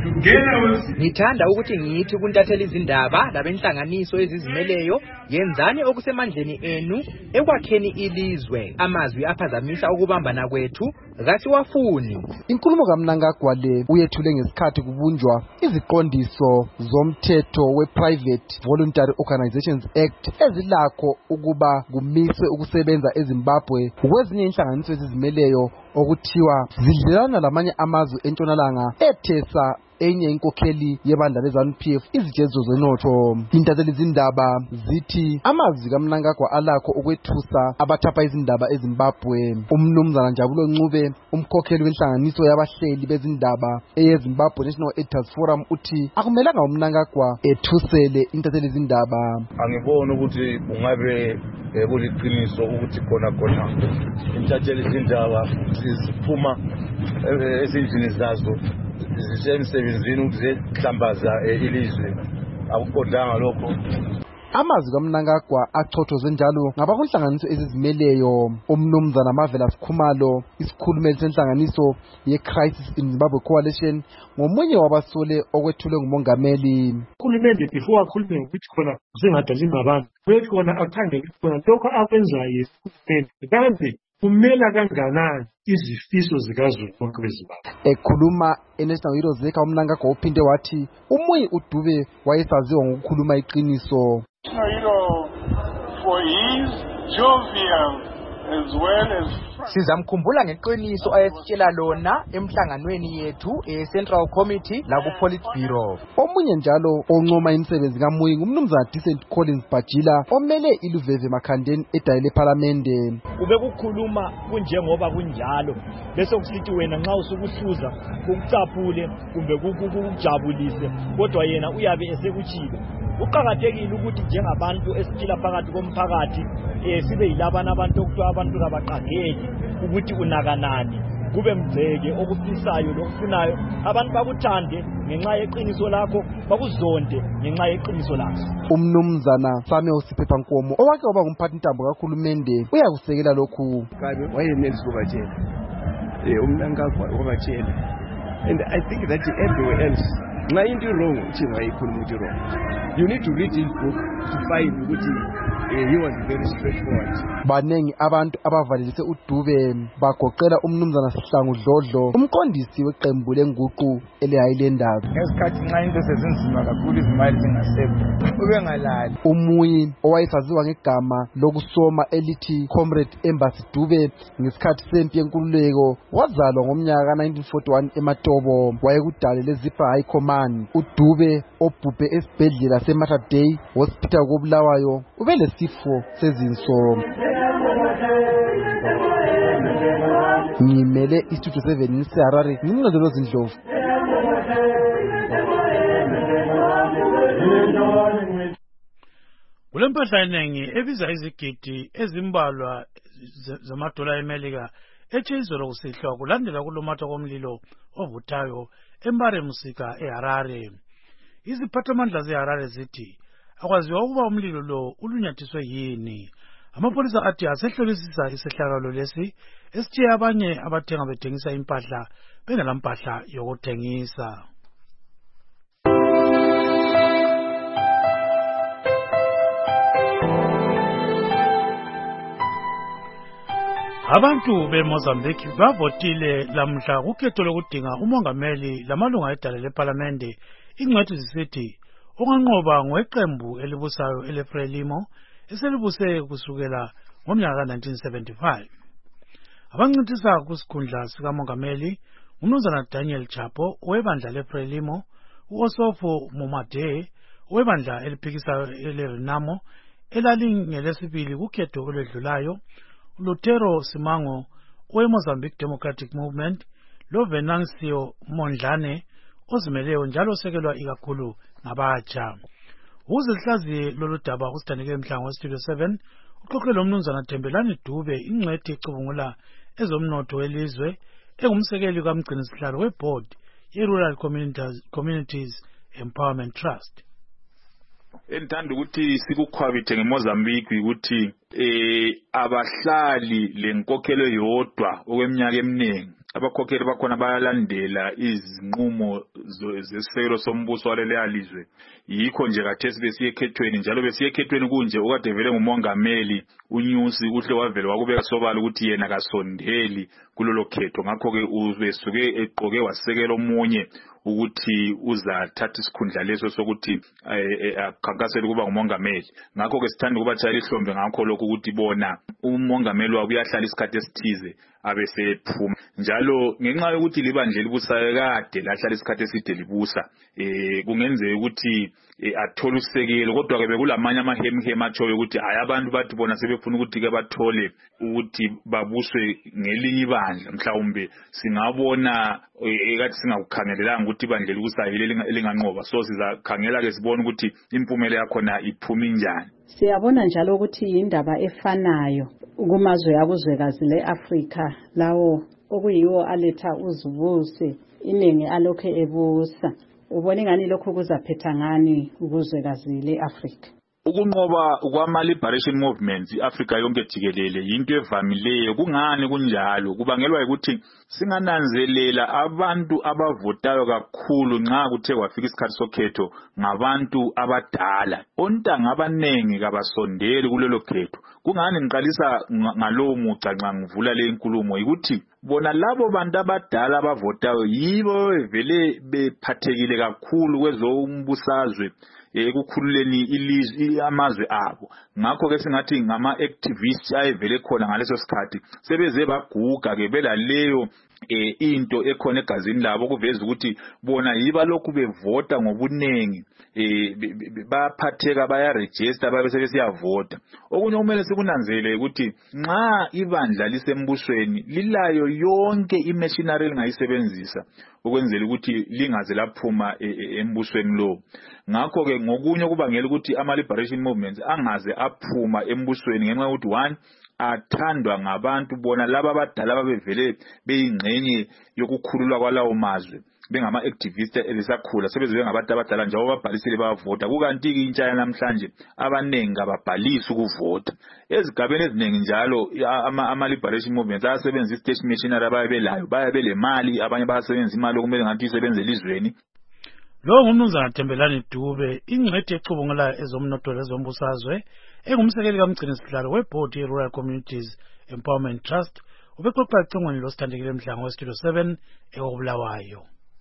Speaker 27: Ngithanda ukuthi ngithi kuntatheli izindaba labenhlanganiso ezizimeleyo yenzani okusemandleni enu ekwakheni ilizwe. Amazwi aphazamisa ukubambana kwethu kasiwafuni.
Speaker 8: Inkulumo kaMnangagwa le uyethule ngesikhathi kubunjwa iziqondiso zomthetho we-Private Voluntary Organizations Act ezilakho ukuba kumiswe ukusebenza eZimbabwe kwezinye inhlanganiso ezizimeleyo okuthiwa zidlelana lamanye amazwe entshonalanga ethesa enye inkokheli yebandla leZANU P F izijezo zenotho. Intatheli izindaba zithi amazwi kaMnangagwa alakho ukwethusa abathapha izindaba eZimbabwe. Umnumzana Njabulo Ncube umkhokheli wenhlanganiso yabahleli bezindaba eyeZimbabwe National Editors Forum uthi akumelanga uMnangagwa ethusele intatheli izindaba.
Speaker 7: Angibona ukuthi ungabe kuliqiniso ukuthi khona khona intatheli izindaba ziphuma ezindlini zazo zisemsebenzini ukuzihlambaza ilizwe. Akuqondanga lokho.
Speaker 8: Amazwi kaMnangagwa achothozwe njalo ngabakunhlanganiso ezizimeleyo. Umnumzana Marvelous Khumalo isikhulumeli senhlanganiso ye-Crisis in Zimbabwe Coalition ngomunye wabasole okwethule ngumongameli.
Speaker 9: Uhulumende before akhulume ukuthi khona kusengadali ngabantu kuthi khona akhangele khona lokho akwenzayo uhulumende kambe kumela kanganani izifiso zikaZulu bonke beZimbabwe.
Speaker 8: Ekhuluma eNational Heroes Zekha uMnangagwa uphinde wathi umuyi uDube wayesaziwa ngokukhuluma iqiniso.
Speaker 9: Hero for his jovial as well as
Speaker 27: Sizamkhumbula ngeqiniso ayesitshela lona emhlanganweni yethu eCentral Committee la ku Politburo.
Speaker 8: Omunye njalo oncoma imisebenzi kaMuyi ngumnumzana Decent Collins Bajila omele iLuveve Makhandeni edayile eParliamente.
Speaker 28: Ube kukhuluma kunjengoba kunjalo bese kusithi wena nxa usukuhluza ukucaphule kumbe kukujabulise kodwa yena uyabe esekuchilo. Uqhakathekile ukuthi njengabantu esiphila phakathi komphakathi eh sibe yilabana abantu okuthiwa abantu abaqageli ukuthi unakanani kube mgceke okufisayo lokufunayo abantu bakuthande ngenxa yeqiniso lakho bakuzonde ngenxa yeqiniso lakho.
Speaker 8: Umnumzana Samuel Siphephankomo owake waba ngumphathi ntambo kakhulumende uyakusekela lokhu.
Speaker 10: Kabe wayenelisa ukubatshela eh umnanga wabatshela and I think that everywhere else nxa into wrong uthi wayikhuluma ukuthi wrong. You need to read his book to find ukuthi uh, he was very straightforward.
Speaker 8: Banengi abantu abavalelise uDube bagoqela umnumzana Sihlangu Dlodlo umqondisi weqembu lenguqu eleHighlanders.
Speaker 12: Ngesikhathi nxa into sezinzima kakhulu izimali zingasekho ube ngalali.
Speaker 8: Umuyi owayesaziwa ngegama lokusoma elithi Comrade Embassy Dube ngesikhathi sempi yenkululeko wazalwa ngomnyaka ka nineteen forty-one eMatobo wayekudale leZipha High Command. uDube obhubhe esibhedlela seMater Dei Hospital koBulawayo ubelesifo sezinso. Ngimele istudio seven ngiseHarare ngimncedelo Zindlovu.
Speaker 4: Kulempahla eningi ebiza izigidi ezimbalwa zamadola eMelika etshizolo kusihlwa kulandela kulomata komlilo ovuthayo eMbare Musika eHarare. Iziphathamandla zeHarare zithi akwaziwa ukuba umlilo lo ulunyathiswe yini. Amapolisa athi asehlolisisa isehlakalo lesi esithiye abanye abathenga bethengisa impahla bengelempahla yokuthengisa. Abantu beMozambique bavotile lamhla kukhetho lokudinga umongameli lamalunga edale leParlamente. Ingcwethi zisithi unganqoba ngweqembu elibusayo eleFrelimo eselibuse kusukela ngomnyaka ka nineteen seventy-five. Abancintisa kusikhundla sikamongameli umnumzana Daniel Chapo owebandla leFrelimo, uOsofo Momade owebandla eliphikisayo eleRenamo elalingelesibili kukhetho olwedlulayo, Lutero Simango oweMozambique Democratic Movement, loVenancio Mondlane ozimeleyo njalo osekelwa ikakhulu ngabatsha. Uzihlaziye lolu daba usithandike Mhlango weStudio seven uxoxe lomnumzana Thembelani Dube ingcwethi ecubungula ezomnotho welizwe engumsekeli kamgcinisihlalo weboard yeRural Communities, Communities Empowerment Trust.
Speaker 13: Entanda ukuthi sikukhwabithe ngeMozambique ukuthi eh abahlali lenkokhelo yodwa okweminyaka eminingi abakhokheli bakhona bayalandela izinqumo zesekelo sombuso waleli yalizwe. Yikho nje kathesi besiyekhethweni njalo besiyekhethweni kunje okade vele ngumongameli uNyusi uhle wavela wakubeka sobala ukuthi yena kasondeli kulolo khetho. Ngakho ke ubesuke eqoke wasekela omunye ukuthi uzathatha isikhundla leso sokuthi akhankasele kuba ngumongameli. Ngakho ke sithanda ukubatshayela ihlombe ngakho lokho ukuthi bona umongameli wabo uyahlala isikhathi esithize abesephuma. Njalo ngenxa yokuthi libandla elibusayo kade lahlala isikhathi eside libusa eh kungenzeka ukuthi athola usekelo, kodwa ke bekulamanye amahemhema atshoyo ukuthi hayi abantu bathi bona sebefuna ukuthi ke bathole ukuthi babuswe ngelinye ibandla. Mhlawumbe singabona ekathi singakukhangelelanga ukuthi ibandla elibusayo elinganqoba, so sizakhangela ke sibone ukuthi impumela yakhona iphuma njani.
Speaker 6: Siyabona njalo ukuthi indaba efanayo kumazwe akuzwekazi leAfrika lawo okuyiwo aletha uzubuse iningi alokho ebusa. Ubone ngani lokho kuzaphetha ngani ukuzwekazi leAfrika?
Speaker 13: Ukunqoba kwama-liberation movements iAfrika yonke jikelele yinto evamileyo. Kungani kunjalo? Kubangelwa ukuthi singananzelela abantu abavotayo kakhulu nxa kuthe kwafika isikhathi sokhetho ngabantu abadala. Ontanga abanengi kabasondeli kulelo khetho. Kungani ngiqalisa ngalowo muca nxa ngivula le inkulumo ukuthi bona labo bantu abadala abavotayo yibo vele bephathekile kakhulu kwezombusazwe ekukhululeni ilizwe amazwe abo. Ngakho ke singathi ngama activists ayevele khona ngaleso sikhathi sebeze baguga ke belaleyo eh into ekhona egazini labo kuveza ukuthi bona yiba lokhu bevota ngobunengi eh baphatheka baya register babe sebesiyavota. Okunye kumele sikunanzele ukuthi nxa ibandla lisembusweni lilayo yonke imachinery lingayisebenzisa ukwenzela ukuthi lingaze laphuma embusweni lo. Ngakho ke ngokunye kubangela ukuthi ama liberation movements angaze aphuma embusweni ngenxa yokuthi one athandwa ngabantu bona laba abadala ababevele beyingxenye yokukhululwa kwalawo mazwe bengama-activist elisakhula sebeze bengabantu abadala njalo babhalisile bayavota. Kukanti-ke intsha yanamhlanje abaningi ababhalisi ukuvota. Ezigabeni eziningi njalo ama-liberation movements ayasebenzisa i-state machinery abayabelayo, bayabele mali, abanye bayasebenzisa imali okumele ngathi isebenze elizweni.
Speaker 4: Lo ngumnumzana Thembelani Dube, ingcwethi ecubungula ezomnotho lezombusazwe, engumsekeli kamgcinisihlalo webhodi ye-Rural Communities Empowerment Trust, ubexoxa ecingweni losithandekile Mdlango we-Studio seven eKobulawayo.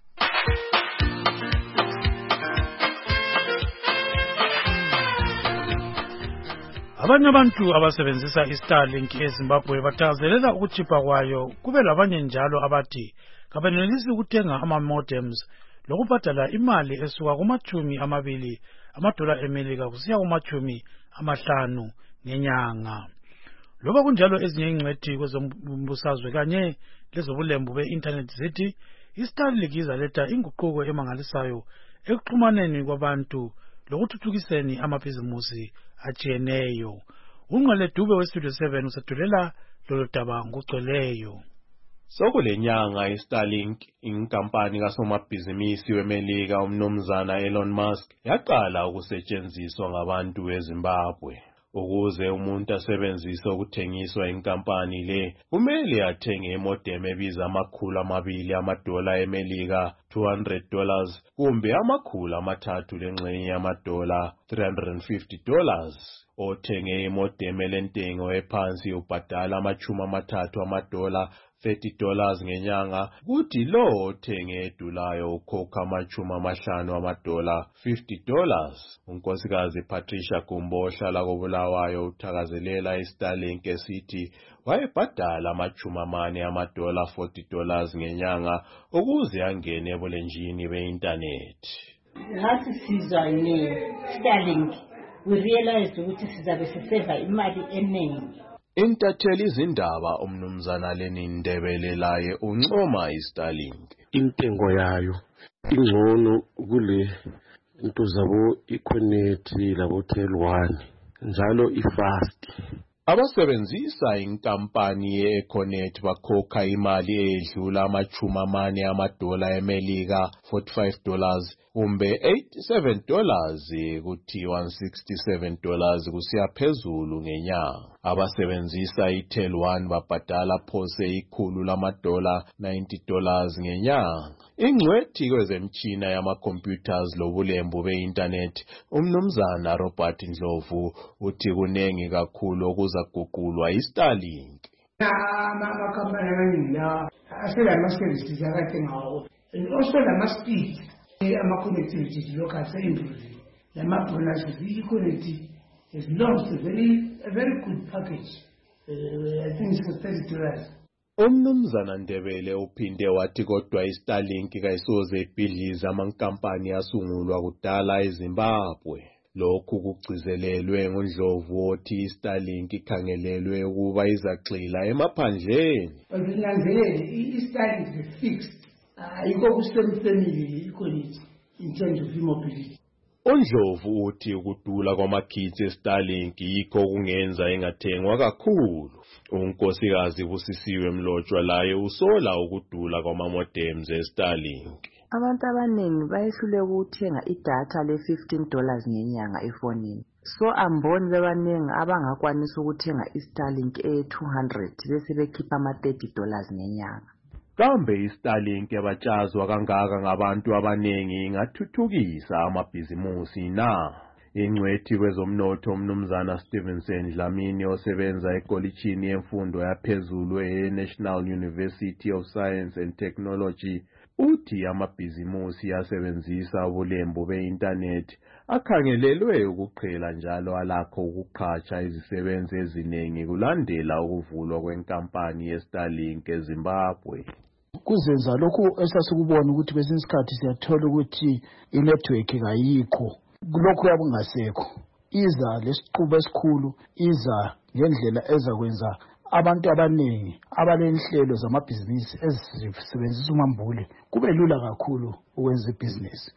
Speaker 4: Abanye abantu abasebenzisa i-Starlink eZimbabwe bathakazelela ukuchipha kwayo, kube labanye njalo abathi kabenelisi ukuthenga ama-modems lokubhadala imali esuka kumachumi amabili amadola eMelika kusiya kumachumi amahlanu ngenyanga. Loba kunjalo ezinye ingcwethi kwezombusazwe kanye lezobulembu be-internet zithi i-Starlink izaletha inguquko emangalisayo ekuxhumaneni kwabantu lokuthuthukiseni amabhizimusi ajiyeneyo. Ungqale Dube we-Studio seven usethulela lolo daba ngugcweleyo.
Speaker 14: Sokulenyanga i-Starlink, inkampani kasomabhizinisi weMelika umnumzana Elon Musk, yaqala ukusetshenziswa ngabantu eZimbabwe. Ukuze umuntu asebenzise ukuthengiswa inkampani le, kumele athenge imodem ebiza amakhulu amabili amadola eMelika, two hundred dollars, kumbe amakhulu amathathu lengxenye yamadola, three hundred fifty dollars. Othenge imodem elentengo ephansi ubhadala amachumi amathathu amadola, thirty dollars ngenyanga, kuthi lo othenge edulayo ukhokha amachumi amahlanu amadola, fifty dollars. Unkosikazi Patricia Gumbo ohlala koBulawayo uthakazelela i-Starlink esithi wayebhadala amachumi amane amadola, forty dollars ngenyanga ukuze angene ebulenjini be-internet.
Speaker 15: Ngathi sizwa ne-Starlink, we realized ukuthi sizabe siseva imali eningi.
Speaker 14: Intatheli izindaba umnumzana Lenin Ndebele laye uncoma i-Starlink.
Speaker 16: Intengo yayo ingcono kule into zabo iConnect labo T L one njalo ifast.
Speaker 14: Abasebenzisa inkampani ye-Econet bakhokha imali edlula amachumi amane amadola eMelika, forty-five dollars, kumbe eighty-seven dollars kuthi one hundred sixty-seven dollars kusiya phezulu ngenyanga. Abasebenzisa i-T L one babhadala phose ikhulu lamadola, ninety dollars ngenyanga. Ingcwethi kwezemtshina yama-computers lobulembu be-internet, umnumzana Robert Ndlovu uthi kunengi kakhulu okuzaguqulwa i-Starlink.
Speaker 17: Amakampani amaningi lawa aselama-services akade ngawo, and also lama-speed ama-connectivity lokhu ase-improve. Lama-bonuses i-Econet has launched a very, a very good package. Uh, I think it's for thirty dollars.
Speaker 14: Umnumzana Ndebele uphinde wathi kodwa i-Starlink kayisoze ibhidlize amankampani asungulwa kudala eZimbabwe. Lokhu kugcizelelwe nguNdlovu othi i-Starlink ikhangelelwe ukuba izagxila emaphandleni.
Speaker 17: Ngilandelele i-Starlink fixed, ayikho kusemfamily i-Econet in terms of immobility.
Speaker 14: uNdlovu uthi ukudula kwamakhithi eStarlink yikho kungenza engathengwa kakhulu. Unkosikazi Busisiwe Mlotshwa laye usola ukudula kwamamodems eStarlink.
Speaker 18: Abantu abaningi bayehluleka ukuthenga idatha le fifteen dollars ngenyanga efonini. So amboni bebanengi abangakwanisa ukuthenga iStarlink e two hundred bese bekhipha ama thirty dollars ngenyanga.
Speaker 14: Kambe iStarlink yabatshazwa kangaka ngabantu abanengi ingathuthukisa amabhizimusi na? Ingcwethi kwezomnotho umnumzana Stevenson Dlamini osebenza ekolitshini yemfundo yaphezulu e-National University of Science and Technology uthi amabhizimusi asebenzisa ubulembu be-internet akhangelelwe ukuqhela njalo alakho ukuqhatsha izisebenzi eziningi kulandela ukuvulwa kwenkampani ye-Starlink eZimbabwe.
Speaker 9: Kuzenza lokhu esasikubona ukuthi kwesinye isikhathi siyathola ukuthi inetwork kayikho, lokhu yakungasekho. Iza lesiqubu esikhulu, iza ngendlela ezakwenza abantu abaningi abalenhlelo zamabhizinisi ezisebenzisa umambule kube lula kakhulu ukwenza ibhizinisi.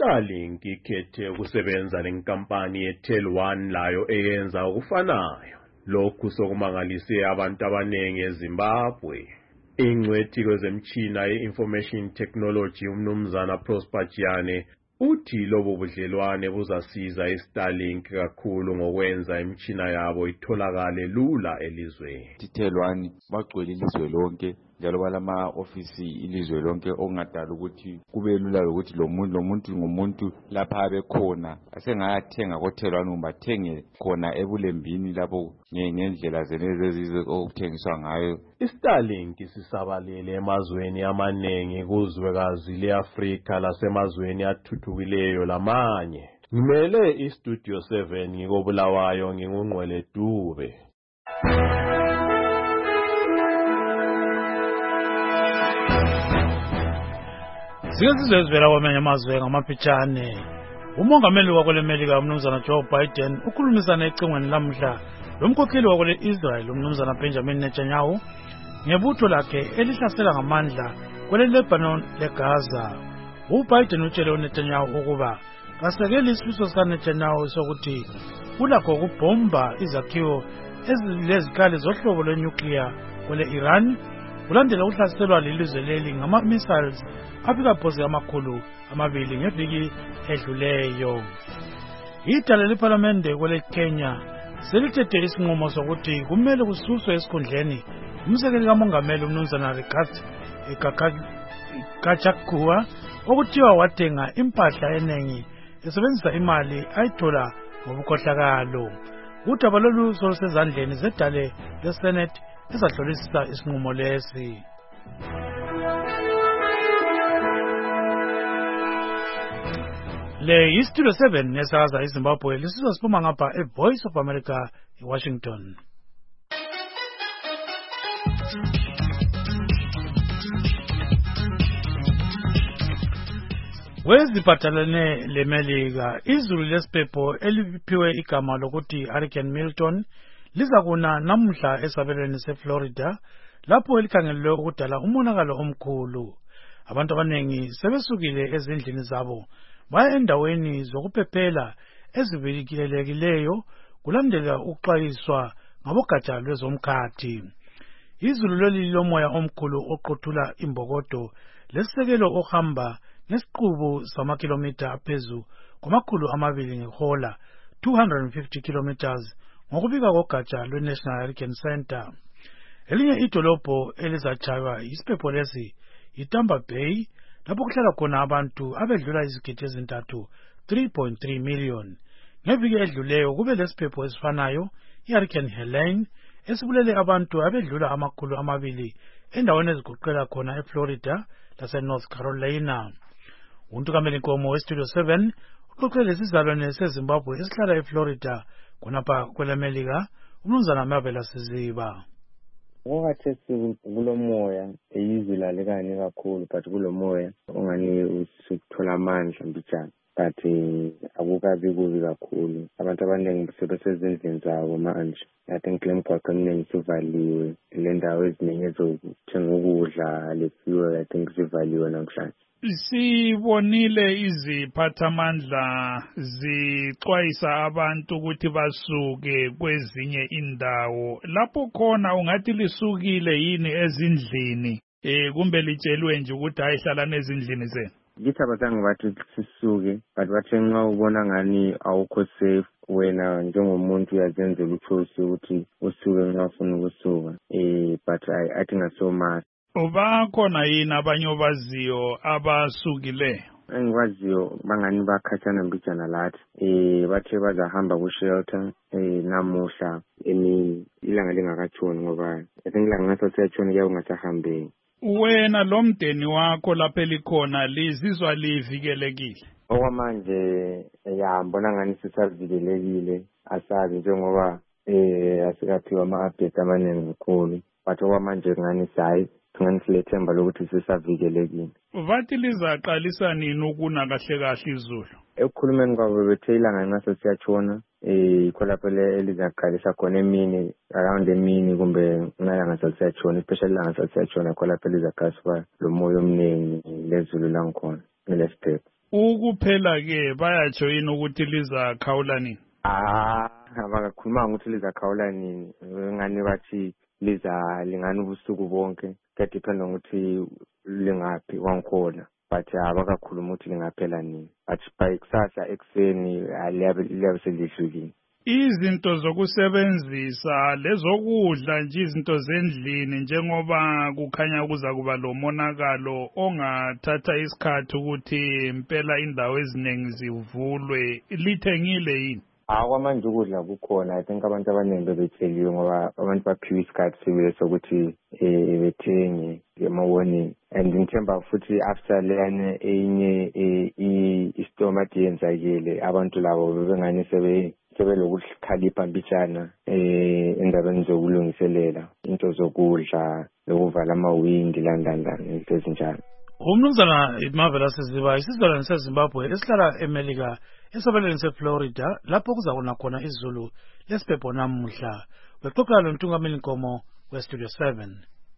Speaker 14: iStarlink ikhethe ukusebenza lenkampani ye-Tel one layo eyenza okufanayo. lokhu sokumangalise abantu abanengi eZimbabwe. Ingcwethi kwezemtshina ye-information technology umnumzana Prosper Tshiyane uthi lobo budlelwane buzasiza iStarlink kakhulu ngokwenza imtshina yabo itholakale lula elizweni.
Speaker 2: Tithelwani bagcwele ilizwe lonke njalo balama ofisi ilizwe lonke ongadala ukuthi kube lula ukuthi lo muntu lo muntu ngomuntu lapha abekhona asengayathenga kothelwani umbathenge khona ebulembini lapho ngendlela zenezezizwe okuthengiswa ngayo.
Speaker 14: iStarlink sisabalele emazweni amanengi kuzwekazi leAfrika lasemazweni athuthukileyo lamanye. Ngimele iStudio seven ngikobulawayo ngingungqwele Dube.
Speaker 4: Sike sizwezivela kwamanye amazwe ngamapitshane. Umongameli wakwele Melika umnumzana Joe Biden ukhulumisana ecingweni lamhla lomkhokheli wakwele Israel umnumzana Benjamin Netanyahu ngebutho lakhe elihlasela ngamandla kwele Lebanon leGaza. uBiden utshele uNetanyahu ukuba kasekeli isifiso sikaNetanyahu sokuthi ulakho ukubhomba izakhiwo ezilezikali zohlobo lwenuclear kwele Iran kulandela ukuhlaselwa lilizwe leli ngama-missiles afika phose amakhulu amabili ngeviki edluleyo. Idala lePhalamende kwele Kenya selithethe isinqumo sokuthi kumele kususwe esikhundleni umsekeli kamongameli umnumzana Rigathi Gachagua okuthiwa wathenga impahla eningi esebenzisa imali ayithola ngobukhohlakalo. Udaba lolu solusezandleni zedale leSenate ezahlolisisa isinqumo lesi. Le iStudio seven nesakaza iZimbabwe lisizwa siphuma ngapha eVoice of America eWashington. Weziphathelene leMelika, izulu lesiphepho eliphiwe igama lokuthi Hurricane Milton lizakuna namuhla esabelweni seFlorida lapho elikhangelelwe ukudala umonakalo omkhulu. Abantu abanengi sebesukile ezindlini zabo baya endaweni zokuphephela ezivikelekileyo kulandela ukuxwayiswa ngabogatsha lwezomkhathi. Izulu leli lomoya omkhulu oqothula imbokodo lesisekelo ohamba ngesiqubu samakhilomitha aphezu kwamakhulu amabili ngehola two hundred fifty kilometers ngokubika kogatsha lweNational Hurricane Center. Elinye idolobho elizatshaywa isiphepho lesi yiTampa Bay lapho kuhlala khona abantu abedlula izigidi ezintathu three point three million. Ngeviki edluleyo kube lesiphepho esifanayo iHurricane Helene esibulele abantu abedlula amakhulu amabili endaweni ezigoqela khona eFlorida laseNorth Carolina. Untukameli Nkomo weStudio seven uxoxele isizalwane seZimbabwe esihlala eFlorida khonapha kweleMelika umnumzana Mabela Siziba.
Speaker 3: Ngokathesi kulomoya izulu alikani kakhulu but kulomoya ongani usithola amandla mbijana but akukabi kubi kakhulu. Abantu abaningi sebesezindlini zabo manje. I think lemgwaqo eminingi sivaliwe, le ndawo eziningi ezokuthenga ukudla lefiwe I think zivaliwe namhlanje.
Speaker 11: Sibonile iziphathamandla zixwayisa abantu ukuthi basuke kwezinye indawo lapho khona ungathi lisukile yini ezindlini eh kumbe litshelwe nje ukuthi ayihlala nezindlini zenu.
Speaker 3: Ngithi abazange bathi sisuke but bathi nxa ubona ngani awukho safe wena njengomuntu uyazenzela uchoice ukuthi usuke nxa ufuna ukusuka eh but I think asoma.
Speaker 11: Ubakhona yini abanye obaziyo abasukile?
Speaker 3: Engiwaziyo bangani bakhathana mbijana lathi eh bathe bazahamba ku shelter eh namuhla emini ilanga lingakatshoni ngoba I think ilanga ngaso siyatshona kuya ungasahambeki.
Speaker 11: Wena lo mdeni wakho lapha elikhona lizizwa livikelekile?
Speaker 3: Okwamanje yambona ngani sisavikelekile asazi njengoba eh asikaphiwa ama-update amaningi kakhulu but okwamanje ngani sayi ngani silethemba lokuthi sisavikelekile.
Speaker 11: Bathi lizaqalisa nini ukuna kahle kahle izulu?
Speaker 3: Ekukhulumeni kwabo bethe ilanga ngaso siyatshona eh khona phela elizaqalisa khona emini around emini kumbe ngalanga sasiyatshona especially langa sasiyatshona khona phela izaqalisa lo moya omningi lezulu langikhona lesiphepho.
Speaker 11: Ukuphela ke bayatsho yini ukuthi lizakhawula nini?
Speaker 3: Ah, abakakhuluma ukuthi lizakhawula nini. Ngani bathi liza lingana ubusuku bonke. Kuyadependa ngokuthi lingaphi wangikhona. But abakakhuluma ukuthi lingaphela nini. But by kusasa ekseni aliyabe liyabe selidlulile.
Speaker 11: Izinto zokusebenzisa lezokudla nje izinto zendlini njengoba kukhanya kuza kuba lo monakalo ongathatha isikhathi ukuthi impela indawo eziningi zivulwe lithengile yini?
Speaker 3: Akwamanje ukudla kukhona. I think abantu abaningi bebetheliwe ngoba abantu baphiwe isikhathi sibile sokuthi eh bethenge ngemawoni. And ngithemba futhi after lena enye i-stomach yenzakile abantu labo bebengani sebe sebelokukhalipha mbijana eh endabeni zokulungiselela into zokudla lokuvala amawindi landandana into ezinjalo.
Speaker 4: Umnumzana Marvelous Ziba isizalwane seZimbabwe esihlala eMelika esabelweni seFlorida lapho kuzakuna khona izulu lesibhebho namuhla. Bexoxa lo Ntungameli Nkomo weStudio seven.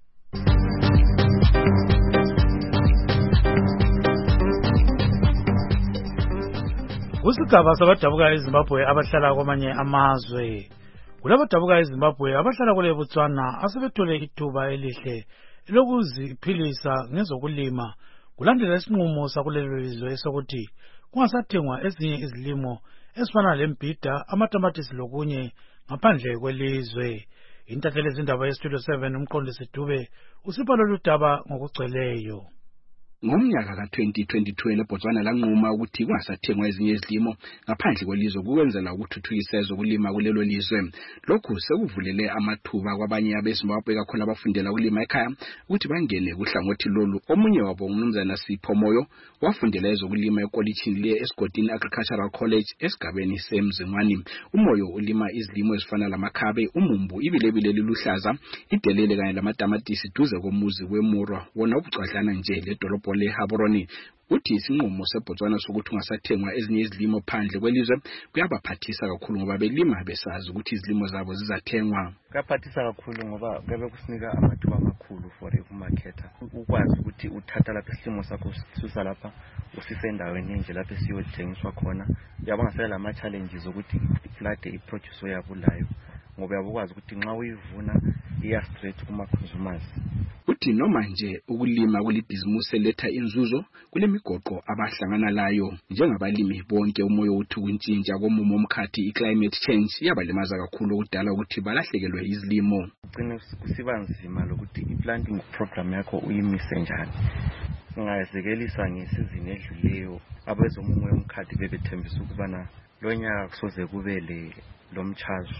Speaker 4: Kusigaba sabadabuka eZimbabwe abahlala kwamanye amazwe. Kulabadabuka eZimbabwe abahlala kule Botswana asebethole ithuba elihle lokuziphilisa ngezokulima kulandela isinqumo sakulelo lizwe sokuthi kungasathengwa ezinye izilimo ezifana lembhida, amatamatisi lokunye ngaphandle kwelizwe. Intatheli zindaba yeStudio seven umqondisi Dube usipha lolu daba ngokugcweleyo.
Speaker 19: Ngomnyaka ka twenty twenty-two leBotswana lanquma ukuthi kungasathengwa ezinye izilimo ngaphandle kwelizwe kukwenzela ukuthuthukisa ezokulima kulelo lizwe. Lokhu sekuvulele amathuba kwabanye abeZimbabwe kakhulu abafundela ukulima ekhaya ukuthi bangene kuhlangothi lolu. Omunye wabo umnumzana Sipho Moyo wafundela ezokulima ekolitshini le-Esgodini Agricultural College esigabeni seMzingwane. Umoyo ulima izilimo ezifana lamakhabe, umumbu, ibilebile liluhlaza, idelele kanye lamatamatisi duze komuzi weMurwa wona ubucwadlana nje ledolobho le Haboroni. Uthi isinqumo seBotswana sokuthi ungasathengwa ezinye izilimo phandle kwelizwe kuyabaphathisa kakhulu ngoba belima besazi ukuthi izilimo zabo zizathengwa.
Speaker 20: Kuyaphathisa kakhulu ngoba kube kusinika amathuba amakhulu for ukumarketa. Ukwazi ukuthi uthatha lapha isilimo sakho susa lapha usise endaweni nje lapha siyothengiswa khona. Yaba ngasela ama challenges ukuthi iflate iproduce oyabulayo ngoba uyabukwazi ukuthi nxa uyivuna iya straight kuma consumers.
Speaker 19: Uthi noma nje ukulima kulibhizimusi letha inzuzo kulemigoqo abahlangana layo njengabalimi bonke. Umoyo uthi kuntshintsha komumo omkhathi i-climate change yabalimaza kakhulu ukudala ukuthi balahlekelwe izilimo.
Speaker 20: Ugcine kusiba nzima lokuthi i-planting program yakho uyimise njani. Singazekelisa ngesizini edluleyo abezomumo omkhathi bebethembisa ukubana lo nyaka kusoze kube le lomchazo.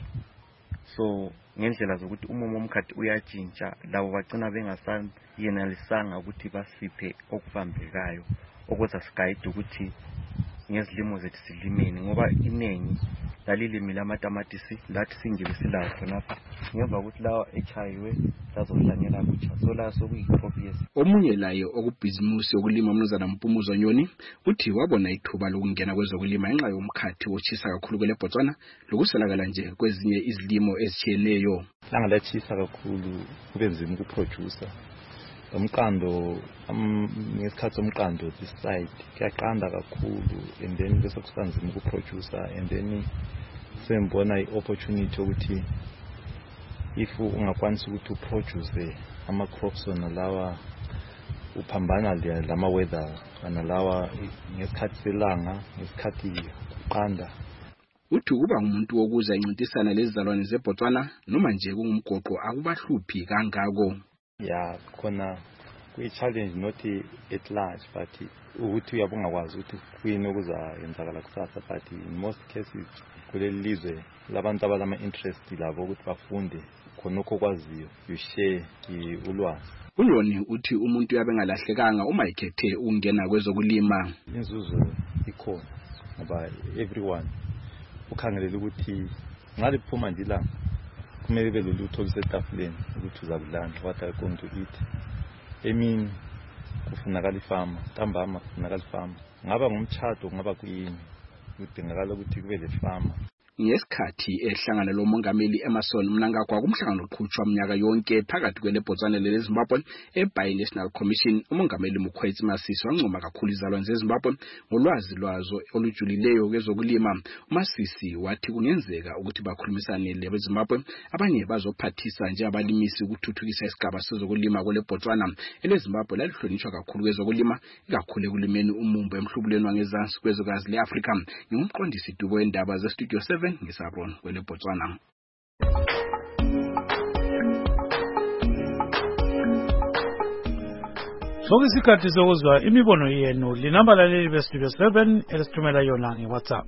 Speaker 20: So ngendlela zokuthi umumo omkhathi uyatshintsha labo bagcina bengasani yenalisanga ukuthi basiphe okubambekayo okuza sigayide ukuthi ngezilimo zethu silimeni ngoba inengi lalilimi lamatamatisi lathi singibe silazo lapha ngemva ukuthi lawa echayiwe lazohlanyela kutsha so la sokuyi-crop yes.
Speaker 19: Omunye layo okubhizimusi yokulima umnumzana Mpumuzo Nyoni uthi wabona ithuba lokungena kwezokulima ngenxa yomkhathi otshisa kakhulu kwele Botswana lokuselakala nje kwezinye izilimo ezitshiyeneyo.
Speaker 21: Langa lachisa kakhulu kube nzima ukuproducer. Umqando ngesikhathi somqando this side kuyaqanda kakhulu and then bese kusanzima ukuproducer and then sembona i-opportunity ukuthi if ungakwanisa ukuthi uproduce ama crops ona lawa uphambana lama weather ana lawa ngesikhathi selanga ngesikhathi kuqanda.
Speaker 19: Uthi uba umuntu wokuza incintisana lezizalwane zeBotswana noma nje kungumgoqo akubahluphi kangako.
Speaker 21: Yeah, khona kuyi-challenge not at large but ukuthi uyabonga kwazi ukuthi kuyini okuza yenzakala kusasa but in most cases kuleli lizwe labantu abalama interest labo ukuthi bafunde khonokho kwaziyo you share ulwazi.
Speaker 19: Unyoni uthi umuntu uyabe ngalahlekanga uma ikhethe ungena kwezokulima.
Speaker 21: Inzuzo ikhona ngoba everyone ukhangelela ukuthi ngale phuma nje la kumele bebe lutho lisetafuleni ukuthi uzakudlana what are you going to eat. Emini kufunakala ifama, ntambama kufunakala ifama. Ngaba ngumtshato ngaba kuyini udingakala ukuthi kube le fama.
Speaker 19: ngesikhathi ehlangana lomongameli Emmerson Mnangagwa kumhlangano oqhutshwa minyaka yonke phakathi kweleBotswana leZimbabwe eBi-National Commission. Umongameli Mokgweetsi Masisi wancoma kakhulu izalwane zeZimbabwe ngolwazi lwazo olujulileyo kwezokulima. Masisi wathi kungenzeka ukuthi bakhulumisane leZimbabwe abanye bazophathisa nje abalimisi ukuthuthukisa isigaba sezokulima kweleBotswana. eleZimbabwe lalihlonishwa kakhulu kwezokulima ikakhulu ekulimeni umumbu emhlubulweni wangezansi kwezokazi leAfrika. Ngumqondisi dubo wendaba zeStudio seven ngisabron kweleBotswana.
Speaker 4: Sokusikhathi sokuzwa imibono yenu linamba laleli beStudio seven elisithumela yona ngeWhatsApp.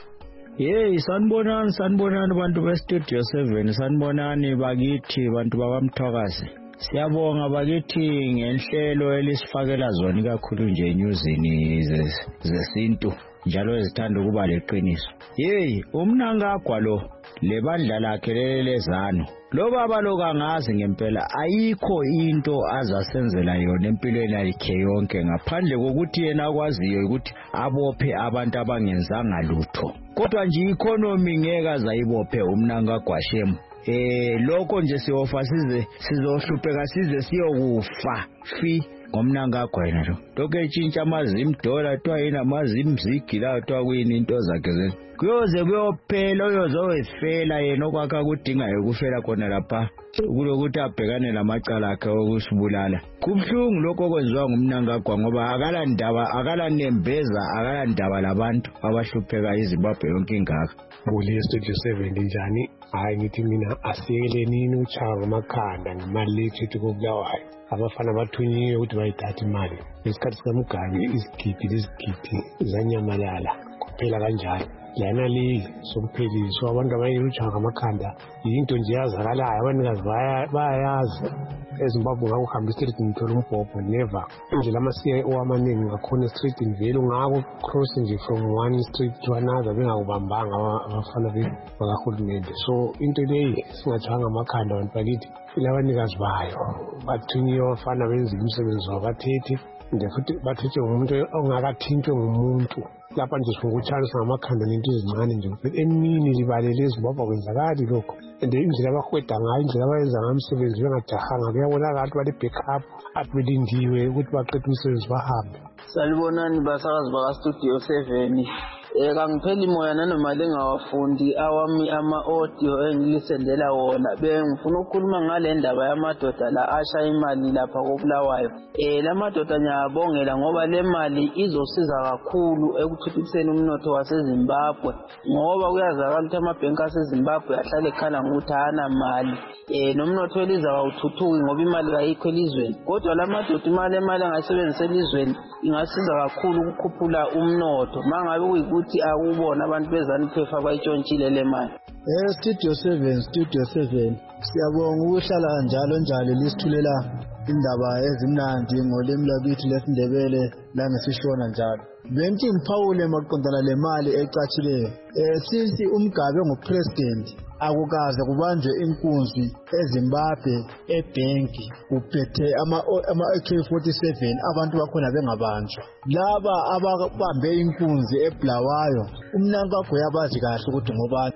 Speaker 28: Yey sanibonani sanibonani bantu beStudio seven sanibonani bakithi bantu bakwamthwakazi. Siyabonga bakithi ngenhlelo elisifakela zona ikakhulu nje enyuzini zesintu njalo ezithanda ukuba leqiniso. Yey uMnangagwa lo lebandla lakhe lelezano lo baba lo kangazi ngempela ayikho into azasenzela yona empilweni yakhe yonke ngaphandle kokuthi yena akwaziyo ukuthi abophe abantu abangenzanga lutho. Kodwa nje economy ngeke azayibophe uMnangagwa shemu. Eh lokho nje siyofa size sizohlupheka size siyokufa fi ngomNangagwa yena lo. Lokho etshintsha amazim dollar twa yina amazim zigi la twa kuyini into zakhe zenza. Kuyoze kuyophela uyozowefela yena okwakha kudingayo ukufela khona lapha kulokuthi abhekane lamacala akhe okusibulala. Kubhlungu lokho kwenziwa ngumNangagwa ngoba akala ndaba akala nembeza akala ndaba labantu abahlupheka iZimbabwe yonke ingaka.
Speaker 1: Buli Studio seven njani? Hayi ngithi mina asekele nini uchaka ngamakhanda ngemali lethu kokubulawayo. Abafana bathunyiwe ukuthi bayithatha imali. Isikhathi sikaMugabe izigidi izigidi zanyamalala kuphela kanjani. Lana li sompheliswa abantu abayirucha ngamakhanda into nje yazakalayo abanikazi bayayazi eZimbabwe ngakuhamba street ngithola umbhobho never nje lama-C I O amaningi ngakhona street vele ungako cross nje from one street to another bengakubambanga abafana bakahulumende. So into leyi singathanga amakhanda abantu bakithi ilabanikazi bayo bathunyiwe abafana benza umsebenzi wabathethi nje futhi bathethwe ngumuntu ongakathintwe ngumuntu. Lapha nje singukutshayisa ngamakhanda nento ezincane nje emini libalele eZimbabwe kwenzakali lokho. And indlela abahweda ngayo indlela abayenza ngomsebenzi bengajahanga kuyabonakala ukuthi bale backup abelindiwe ukuthi baqede umsebenzi bahambe.
Speaker 5: Salibonani basakazi bakaStudio seven. Eh kangipheli moya nanoma lengawafundi awami ama-audio engilisendela wona bengifuna ukukhuluma ngale ndaba yamadoda la asha imali lapha koBulawayo. Eh lamadoda nyabongela ngoba le mali izosiza kakhulu ekuthuthukiseni umnotho waseZimbabwe ngoba kuyazakala ukuthi amabhenki aseZimbabwe ahlale ekhala ngokuthi hana mali. Eh nomnotho weliza awuthuthuki ngoba imali ayikho elizweni. Kodwa lamadoda imali emali angayisebenzisa elizweni ingasiza kakhulu ukukhuphula umnotho mangabe kuyikuthi akubona abantu bezaniphefa abayitshontshile le mali.
Speaker 28: Eh Studio seven Studio seven siyabonga ukuhlala njalo njalo lisithulela indaba ezimnandi ngolimi lwakithi lesindebele langesishona njalo. Benti ngiphawule maqondana le mali ecatshileyo. Eh since uMgabe ngupresident akukaze kubanjwe inkunzi eZimbabwe ebhenki uphethe ama ama A K forty-seven abantu bakhona bengabanjwa. Laba ababambe inkunzi eBulawayo uMnangagwa yabazi kahle ukuthi ngobani.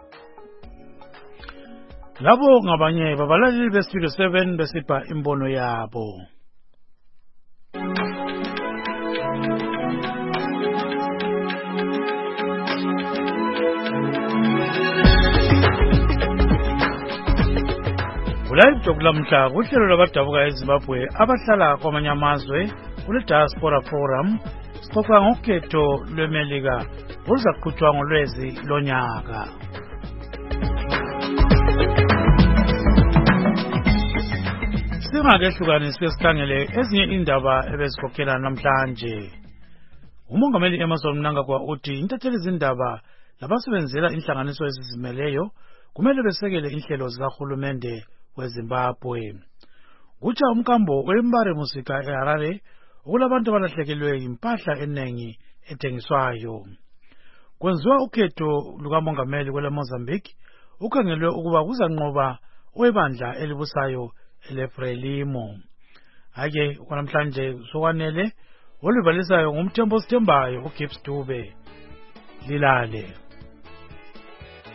Speaker 4: Labo ngabanye babalaleli beStudio seven besipha imbono yabo. Live talk lamhla kuhlelo labadabuka eZimbabwe abahlala kwamanye amazwe kule Diaspora Forum sixoxa ngokhetho lweMelika oluzaqhutshwa ngolwezi lonyaka. Singakehlukanisi sikhangele ezinye indaba ebezikhokhela namhlanje. Umongameli Emmerson Mnangagwa uthi intatheli izindaba labasebenzela inhlanganiso ezizimeleyo kumele besekele inhlelo zikahulumende weZimbabwe. Kutsha umkambo wembare musika eHarare okulabantu abalahlekelwe impahla enengi ethengiswayo. Kwenziwa ukhetho lukamongameli kwele Mozambique ukhangelwe ukuba kuzanqoba webandla elibusayo eleFrelimo. Ake kwanamhlanje sokwanele olubalisayo ngumthembo sithembayo uGibbs Dube. Lilale.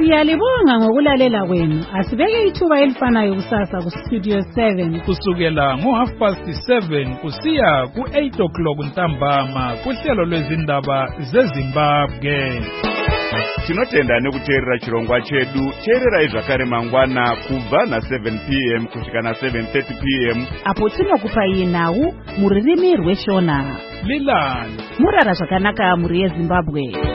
Speaker 7: Siyalibonga ngokulalela kwenu. Asibeke ithuba elifanayo kusasa ku Studio seven
Speaker 11: kusukela ngo half past seven kusiya ku eight o'clock ntambama kuhlelo lwezindaba zeZimbabwe.
Speaker 10: Tinotenda nekuteerera chirongwa chedu. Teerera zvakare mangwana kubva na seven p m kusvika na seven thirty p m
Speaker 22: apo tinokupai nhau muririmi rweshona.
Speaker 11: Lilani
Speaker 22: murara zvakanaka muri yeZimbabwe.